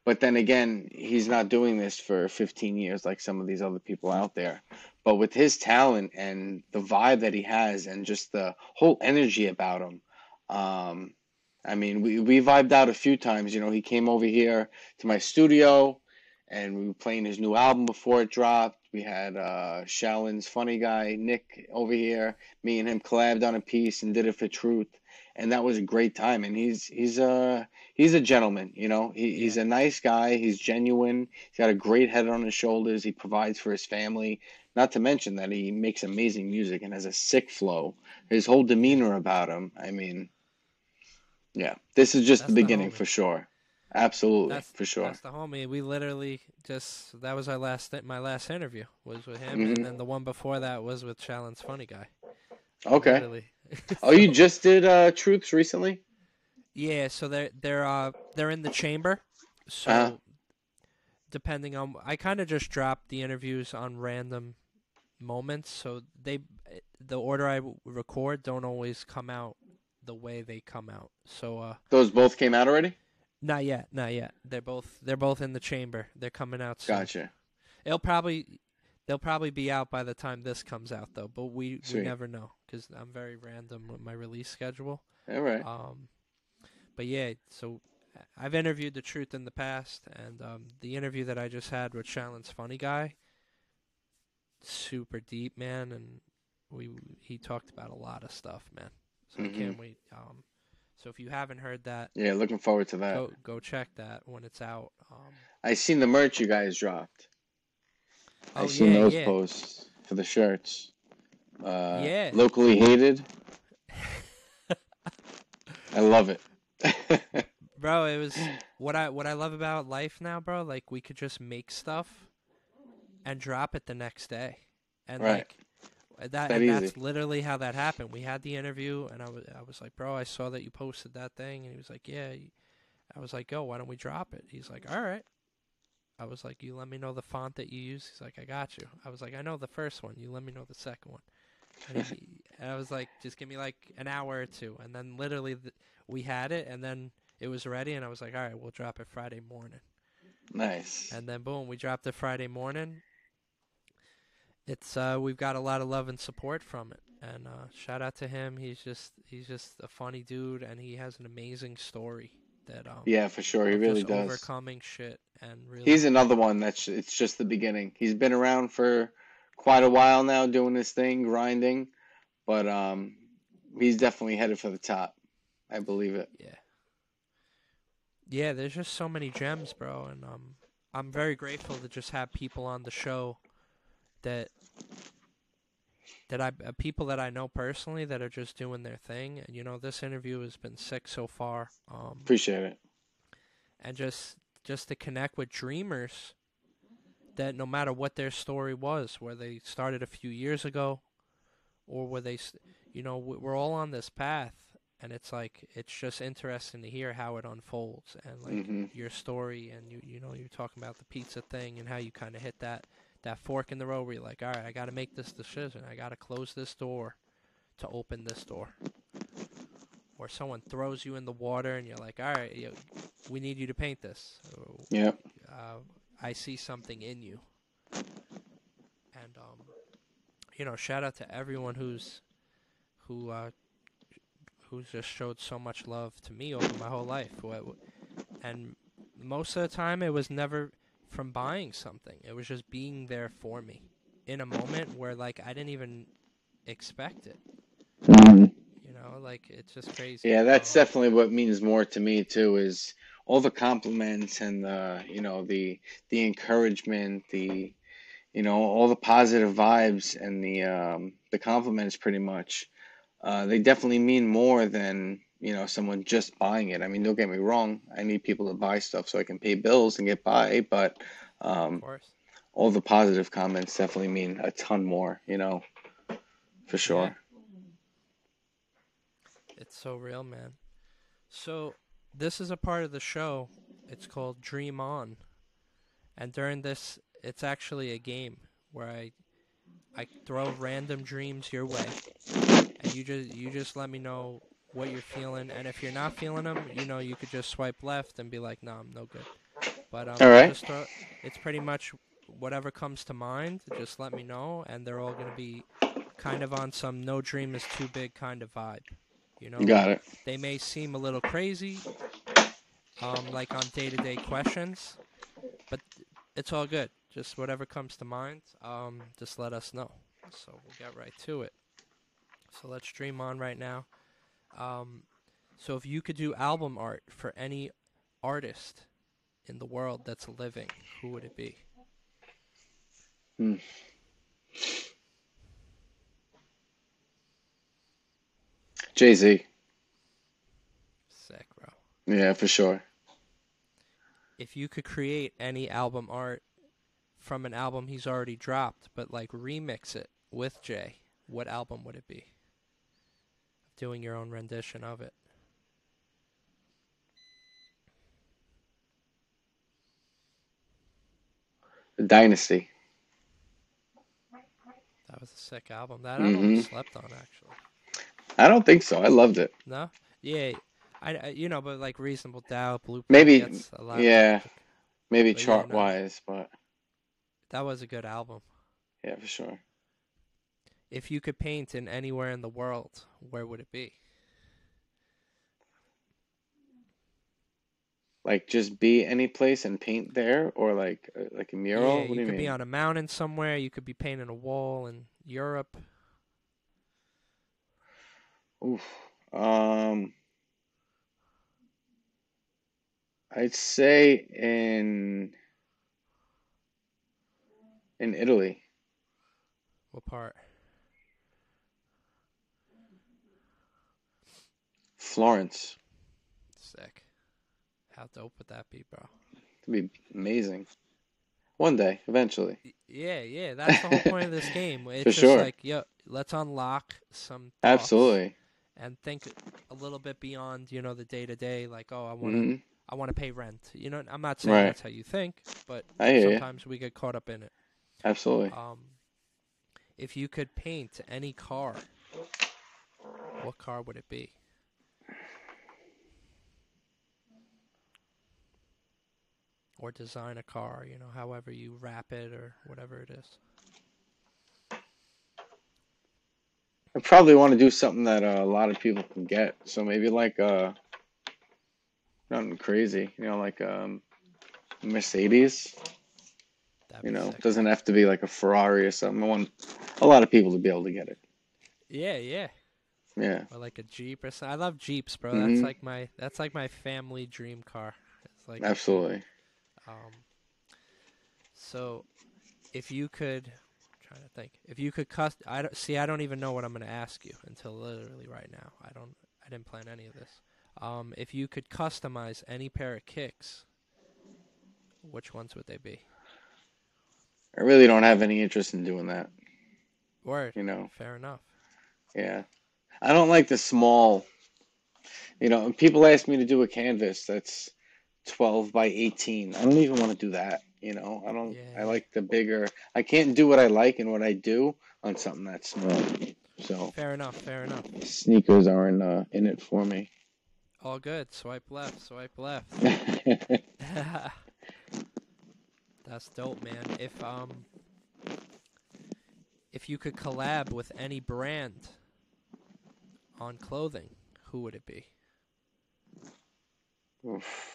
But then again, he's not doing this for 15 years like some of these other people out there. But with his talent and the vibe that he has and just the whole energy about him, um, I mean, we vibed out a few times. You know, he came over here to my studio and we were playing his new album before it dropped. We had Shallon's funny guy, Nick, over here. Me and him collabed on a piece and did it for Truth. And that was a great time. And he's a gentleman, you know. He's Yeah. a nice guy. He's genuine. He's got a great head on his shoulders. He provides for his family. Not to mention that he makes amazing music and has a sick flow. His whole Yeah. demeanor about him. I mean, yeah, this is just the That's the beginning homie. for sure. Absolutely, That's for sure. that's the homie. We literally just that was my last interview was with him, and Hmm. then the one before that was with Shallon's funny guy. We Okay. literally. Oh, you So just did Truths recently? yeah, so they're in the chamber. Uh, So depending on, I kind of just dropped the interviews on random moments. So the order I record don't always come out the way they come out. So those both came out already? not yet, not yet. They're both in the chamber. They're coming out soon. Gotcha. It'll probably they'll probably be out by the time this comes out though. But we Sweet. never know because I'm very random with my release schedule. All right. Um, but yeah, so I've interviewed the Truth in the past, and the interview that I just had with Shallon's funny guy, super deep, man, and he talked about a lot of stuff, man. So I Hmm. can't wait. So if you haven't heard that, Yeah, looking forward to that. go check that when it's out. I seen the merch you guys dropped. I Oh seen yeah, those yeah, posts for the shirts. yeah. Locally hated. I love it. Bro, it was what I love about life now, bro. Like we could just make stuff and drop it the next day, and Right. like that, That and easy. that's literally how that happened. We had the interview, and I was like, bro, I saw that you posted that thing, and he was like, yeah. I was like, yo, why don't we drop it? He's like, all right. I was like, you let me know the font that you use. He's like, I got you. I was like, I know the first one. You let me know the second one. And I was like, just give me like an hour or two, and then literally we had it, and then it was ready, and I was like, all right, we'll drop it Friday morning. Nice. And then boom, we dropped it Friday morning. It's we've got a lot of love and support from it, and shout out to him. He's just a funny dude, and he has an amazing story that Yeah, for sure. He of really just does. overcoming shit and He's really another one that's it's just the beginning. He's been around for quite a while now doing his thing, grinding, but he's definitely headed for the top. I believe it. yeah, yeah. There's just so many gems, bro, and I'm very grateful to just have people on the show that people that I know personally that are just doing their thing. And this interview has been sick so far. Appreciate it. And just to connect with dreamers that no matter what their story was, where they started a few years ago, or where we're all on this path, and it's like it's just interesting to hear how it unfolds and like Hmm. your story, and you're talking about the pizza thing and how you kind of hit that fork in the road where you're like, all right, I got to make this decision, I got to close this door to open this door, or someone throws you in the water and you're like, all right, we need you to paint this. Yep. Uh, I see something in you, and shout out to everyone who who's just showed so much love to me over my whole life. And most of the time, it was never from buying something. It was just being there for me in a moment where like I didn't even expect it. Hmm. Like it's just crazy. Yeah, that's definitely what means more to me too, is all the compliments and the encouragement, all the positive vibes and the compliments pretty much. They definitely mean more than, someone just buying it. I mean, don't get me wrong, I need people to buy stuff so I can pay bills and get by, but Of um, course. all the positive comments definitely mean a ton more, for Yeah, sure. it's so real, man. So this is a part of the show. It's called Dream On, and during this, it's actually a game where I throw random dreams your way, and you just let me know what you're feeling, and if you're not feeling them, you could just swipe left and be like, "No, I'm no good." But All right. just it's pretty much whatever comes to mind. Just let me know, and they're all gonna be kind of on some no dream is too big kind of vibe. You know, like Got it. they may seem a little crazy, like on day-to-day questions, but it's all good. Just whatever comes to mind, just let us know. So we'll get right to it. So let's stream on right now. Um, so if you could do album art for any artist in the world that's living, who would it be? Hmm. Jay-Z. Sick, bro. Yeah, for sure. If you could create any album art from an album he's already dropped, but like remix it with Jay, what album would it be? Doing your own rendition of it. The Dynasty. That was a sick album. That I'd Hmm. almost slept on actually. I don't think so. I loved it. No? Yeah. But like Reasonable Doubt, Blueprint Maybe, gets a lot of yeah, maybe but yeah, chart no. wise, but That was a good album. yeah, for sure. If you could paint in anywhere in the world, where would it be? Like just be any place and paint there, or like a Yeah, mural. What you do you could be mean? on a mountain somewhere, you could be painting a wall in Europe. Oof. Um, I'd say in Italy, What part? Florence. Sick. How dope would that be, bro? It'd be amazing. One day, eventually. Yeah, that's the whole point of this game. For It's just sure. like, yo, let's unlock some thoughts Absolutely. and think a little bit beyond, the day to day. Like, oh, Hmm. I wanna pay rent. I'm not saying Right. that's how you think, but I hear you. sometimes we get caught up in it. Absolutely. Um, if you could paint any car, what car would it be? Or design a car, however you wrap it or whatever it is. I probably want to do something that a lot of people can get. So maybe like nothing crazy, like Mercedes. That'd be sick, Doesn't bro. have to be like a Ferrari or something. I want a lot of people to be able to get it. Yeah. Yeah. Or like a Jeep or something. I love Jeeps, bro. Hmm. That's like my family dream car. It's like a Jeep. Absolutely. Um, so if you could, I'm trying to think, if you could I don't even know what I'm gonna ask you until literally right now. I didn't plan any of this. If you could customize any pair of kicks, which ones would they be? I really don't have any interest in doing that. Word. You know. Fair enough. Yeah. I don't like the small. And people ask me to do a canvas that's 12 by 18. I don't even want to do that. I don't, I Yeah. like the bigger. I can't do what I like and what I do on something that's small. So Fair enough. Fair enough. sneakers aren't in it for me. All good. Swipe left. Swipe left. That's dope, man. If you could collab with any brand on clothing, who would it be? Oof.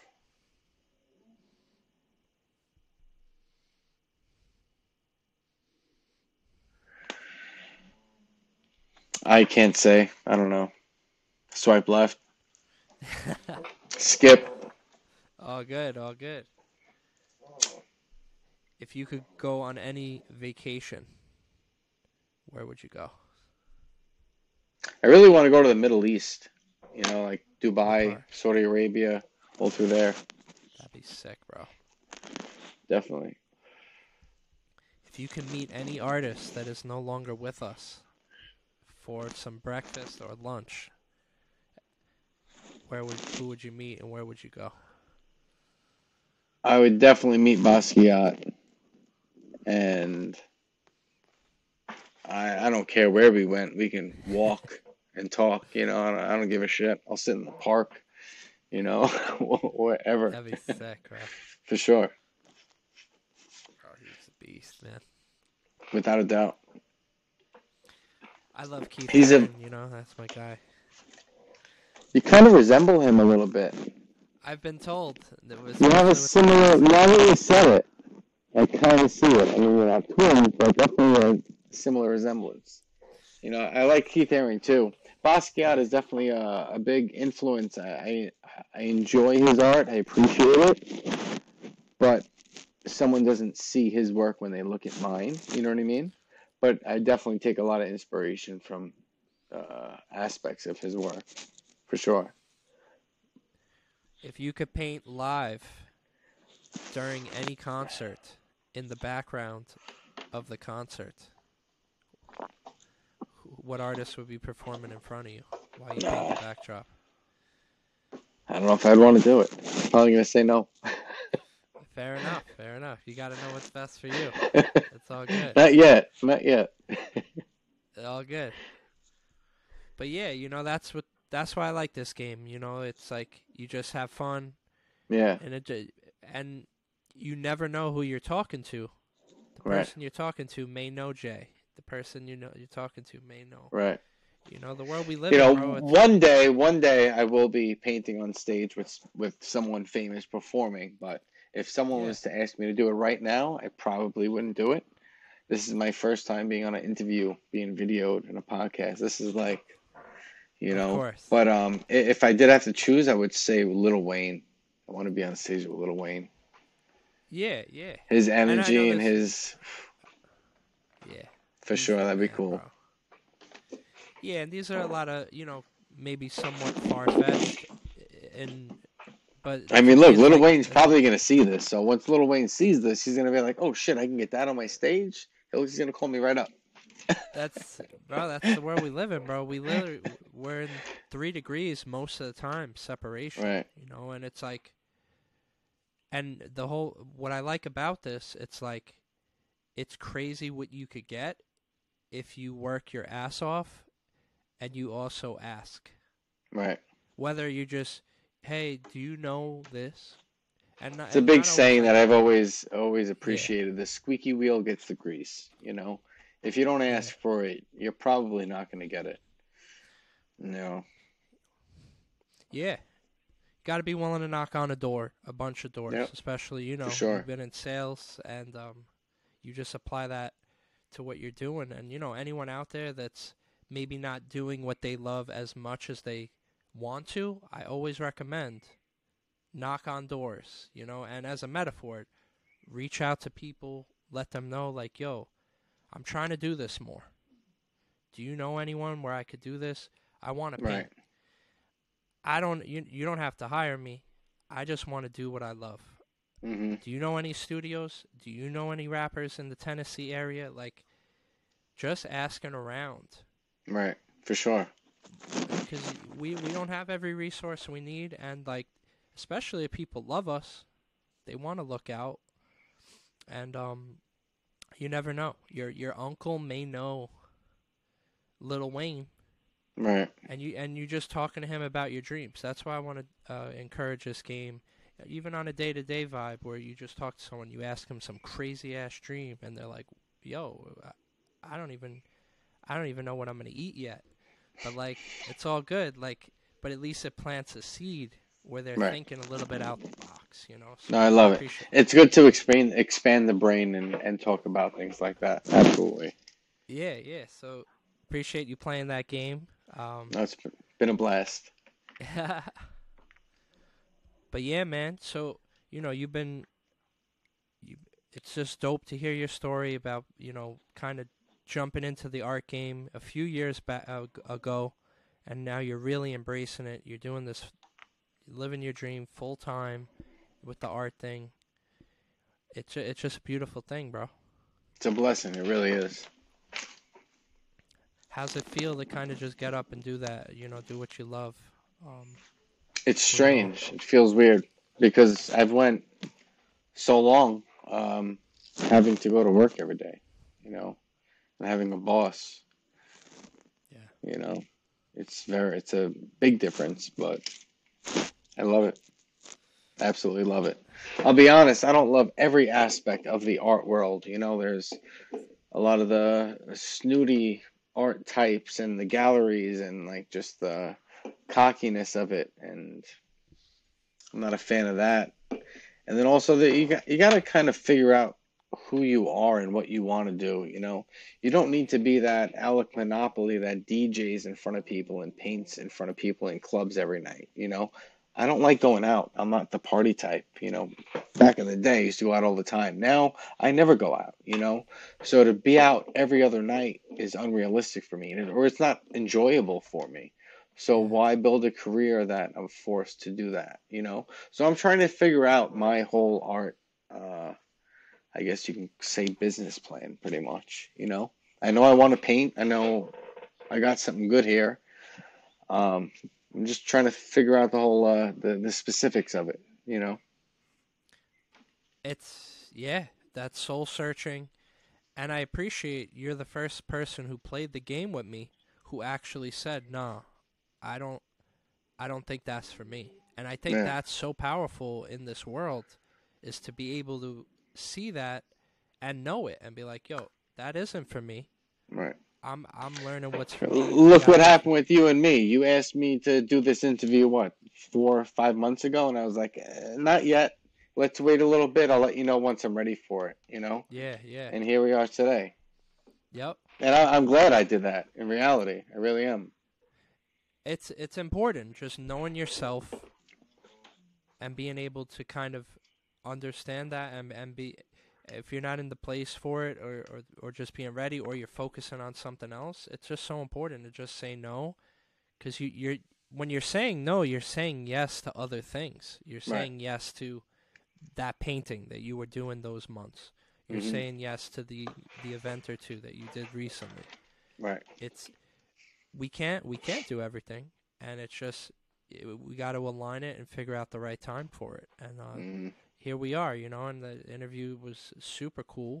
I can't say. I don't know. Swipe left. Skip. All good, all good. If you could go on any vacation, where would you go? I really want to go to the Middle East. Like What Dubai, part? Saudi Arabia, all through there. That'd be sick, bro. Definitely. If you could meet any artist that is no longer with us for some breakfast or lunch, who would you meet and where would you go? I would definitely meet Basquiat, and I don't care where we went. We can walk and talk. I don't give a shit. I'll sit in the park, wherever. That'd be sick, bro. For sure, Oh, he's a beast, man. without a doubt. I love Keith He's a. Haring, that's my guy. You kind of resemble him a little bit. I've been told that was You have a especially with the similar. glasses. Now that you said it, I kind of see it. I mean, you're not twins, but definitely a similar resemblance. I like Keith Haring too. Basquiat is definitely a big influence. I enjoy his art. I appreciate it, but someone doesn't see his work when they look at mine. You know what I mean? But I definitely take a lot of inspiration from aspects of his work, for sure. If you could paint live during any concert in the background of the concert, what artist would be performing in front of you while you paint the backdrop? I don't know if I'd want to do it. I'm probably gonna say no. Fair enough. Fair enough. You got to know what's best for you. It's all good. Not yet. Not yet. All good. But yeah, that's why I like this game. It's like you just have fun, Yeah. and you never know who you're talking to. The Right. person you're talking to may know Jay. The person you're talking to may know. Right. The world we live in, bro. one day I will be painting on stage with someone famous performing, but if someone was to ask me to do it right now, I probably wouldn't do it. This is my first time being on an interview, being videoed in a podcast. This is like, Of course. But if I did have to choose, I would say Lil Wayne. I want to be on stage with Lil Wayne. Yeah, yeah. His energy and his. Yeah. For sure, that'd be cool. Bro. Yeah, and these are a lot of, maybe somewhat far-fetched, but... I mean, look, Lil Wayne's probably going to see this, so once Lil Wayne sees this, he's going to be like, oh shit, I can get that on my stage? He's going to call me right up. That's the world we live in, bro. We're in 3 degrees most of the time, separation. Right. And it's like... And what I like about this, it's like, it's crazy what you could get if you work your ass off and you also ask. Right. Whether you just, hey, do you know this? It's a big saying that I've always appreciated. The squeaky wheel gets the grease, If you don't ask for it, you're probably not going to get it. No. Yeah. Got to be willing to knock on a bunch of doors, especially, For sure. You've been in sales and you just apply that to what you're doing. And, anyone out there that's maybe not doing what they love as much as they want to, I always recommend knock on doors, and as a metaphor, reach out to people, let them know, like, yo, I'm trying to do this more. Do you know anyone where I could do this? I want to paint. Right. You don't have to hire me. I just want to do what I love. Mm-hmm. Do you know any studios? Do you know any rappers in the Tennessee area? Like, just asking around. Right, for sure. Because we don't have every resource we need, and, like, especially if people love us, they want to look out. And you never know. Your uncle may know Lil Wayne. Right. And you just talking to him about your dreams. That's why I want to encourage this game, even on a day-to-day vibe where you just talk to someone, you ask them some crazy-ass dream, and they're like, yo, I don't even know what I'm going to eat yet. But, like, it's all good. Like, but at least it plants a seed where they're thinking a little bit out the box, So no, I love it. It's good to expand the brain and talk about things like that. Absolutely. Yeah. So appreciate you playing that game. It's been a blast. But yeah, man. So it's just dope to hear your story about kind of jumping into the art game a few years ago, and now you're really embracing it. You're doing this, living your dream full time with the art thing. It's just a beautiful thing, bro. It's a blessing. It really is. How's it feel to kind of just get up and do that? Do what you love. It's strange. It feels weird because I've went so long having to go to work every day, and having a boss. Yeah. It's a big difference, but I love it. Absolutely love it. I'll be honest, I don't love every aspect of the art world. You know, there's a lot of the snooty art types and the galleries and like just the cockiness of it, and I'm not a fan of that. And then also that you got to kind of figure out who you are and what you want to do, you know. You don't need to be that Alec Monopoly that DJs in front of people and paints in front of people in clubs every night, you know. I don't like going out. I'm not the party type, you know. Back in the day, I used to go out all the time. Now, I never go out, you know. So to be out every other night is unrealistic for me, or it's not enjoyable for me. So Yeah. why build a career that I'm forced to do that, you know? So I'm trying to figure out my whole art, uh, I guess you can say business plan pretty much, you know? I know I want to paint. I know I got something good here. Um, I'm just trying to figure out the whole the specifics of it, you know? It's yeah, that's soul searching, and I appreciate you're the first person who played the game with me who actually said, "No, I don't I don't think that's for me." And I think Yeah, that's so powerful in this world is to be able to see that and know it and be like, "Yo, that isn't for me. right. I'm learning what's for me. I Look got what this." happened with you and me. You asked me to do this interview, what, 4 or 5 months ago? And I was like, not yet. Let's wait a little bit. I'll let you know once I'm ready for it, you know? Yeah, yeah. And here we are today. Yep. And I'm glad I did that in reality. I really am. It's important just knowing yourself and being able to kind of understand that and be if you're not in the place for it or just being ready or you're focusing on something else, it's just so important to just say no because you're when you're saying no, you're saying yes to other things. You're Right. saying yes to that painting that you were doing those months. You're Hmm. saying yes to the event or two that you did recently. Right. It's we can't do everything, and it's just we got to align it and figure out the right time for it. And Hmm. here we are, and the interview was super cool.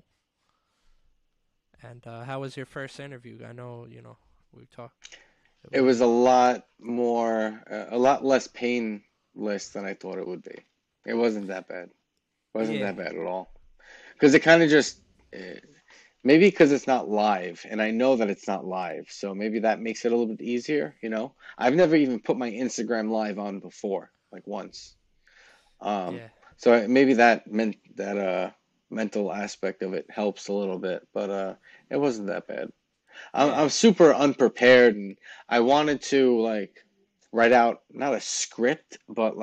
And how was your first interview? I know we talked. It It was was a lot more, a lot less painless than I thought it would be. It wasn't that bad. It wasn't yeah, that bad at all. Because it kind of just, uh, maybe because it's not live, and I know that it's not live, so maybe that makes it a little bit easier, you know? I've never even put my Instagram live on before, like once. Um, yeah, so maybe that meant that mental aspect of it helps a little bit, but it wasn't that bad. yeah, I'm super unprepared, and I wanted to like write out not a script, but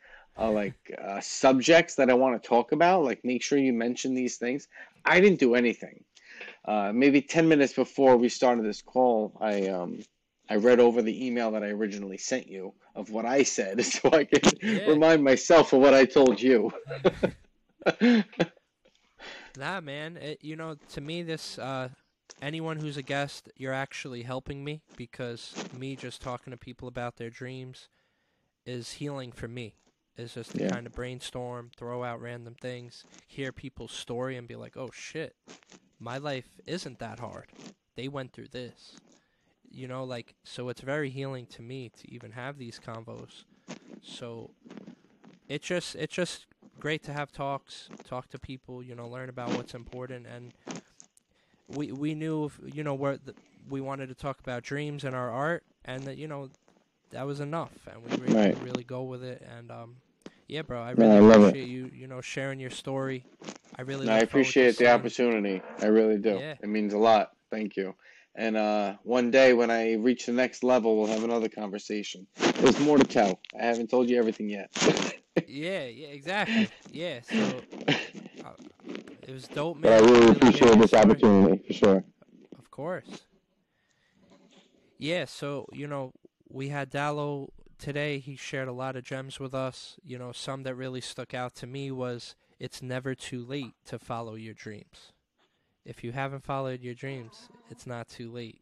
subjects that I want to talk about. Like make sure you mention these things. I didn't do anything. Maybe 10 minutes before we started this call, I read over the email that I originally sent you of what I said, so I can yeah. remind myself of what I told you. Nah, man. To me, this anyone who's a guest, you're actually helping me because me just talking to people about their dreams is healing for me. Is just to Yeah, kind of brainstorm, throw out random things, hear people's story, and be like, "Oh shit, my life isn't that hard. They went through this." So it's very healing to me to even have these convos. So it's just great to have talks, talk to people, learn about what's important, and we knew we wanted to talk about dreams and our art, and that was enough, and we were able right. to really go with it. And yeah, bro, I No, really I love it. appreciate you, sharing your story. I really No, I look forward to appreciate the seeing. opportunity. I really do. Yeah, It means a lot. Thank you. And one day when I reach the next level, we'll have another conversation. There's more to tell. I haven't told you everything yet. yeah, yeah, exactly. Yeah, so uh, it was dope, But I man, to really really hear appreciate your this story. opportunity for sure. Of course. Yeah, so, we had Dallo today. He shared a lot of gems with us. Some that really stuck out to me was it's never too late to follow your dreams. If you haven't followed your dreams, it's not too late.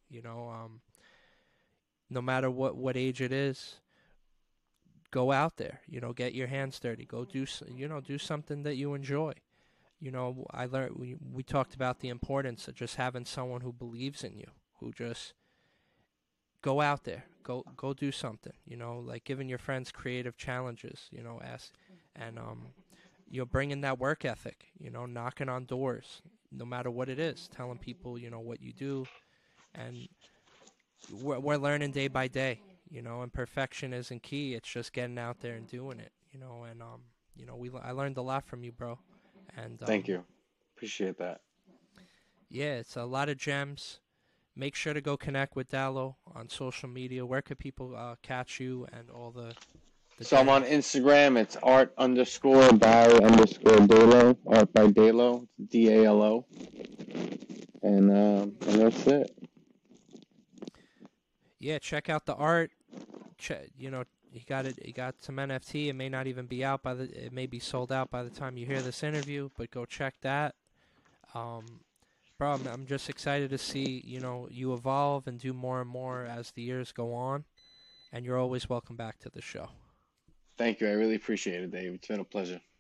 No matter what age it is, go out there. Get your hands dirty. Go do something that you enjoy. I learned we talked about the importance of just having someone who believes in you, who just go out there, go do something. Like giving your friends creative challenges. Ask and you're bringing that work ethic, knocking on doors, no matter what it is, telling people, what you do. And we're learning day by day, and perfection isn't key. It's just getting out there and doing it, and, I learned a lot from you, bro. And, Thank you. Appreciate that. yeah, it's a lot of gems. Make sure to go connect with Dallo on social media. Where could people catch you and all the So I'm on gems? Instagram. It's art_by_Dalo. Art by Dalo. Dalo. And that's it. Yeah, check out the art. He got it. He got some NFT. It may not even be out it may be sold out by the time you hear this interview. But go check that. Bro, I'm just excited to see you evolve and do more and more as the years go on. And you're always welcome back to the show. Thank you. I really appreciate it, Dave. It's been a pleasure.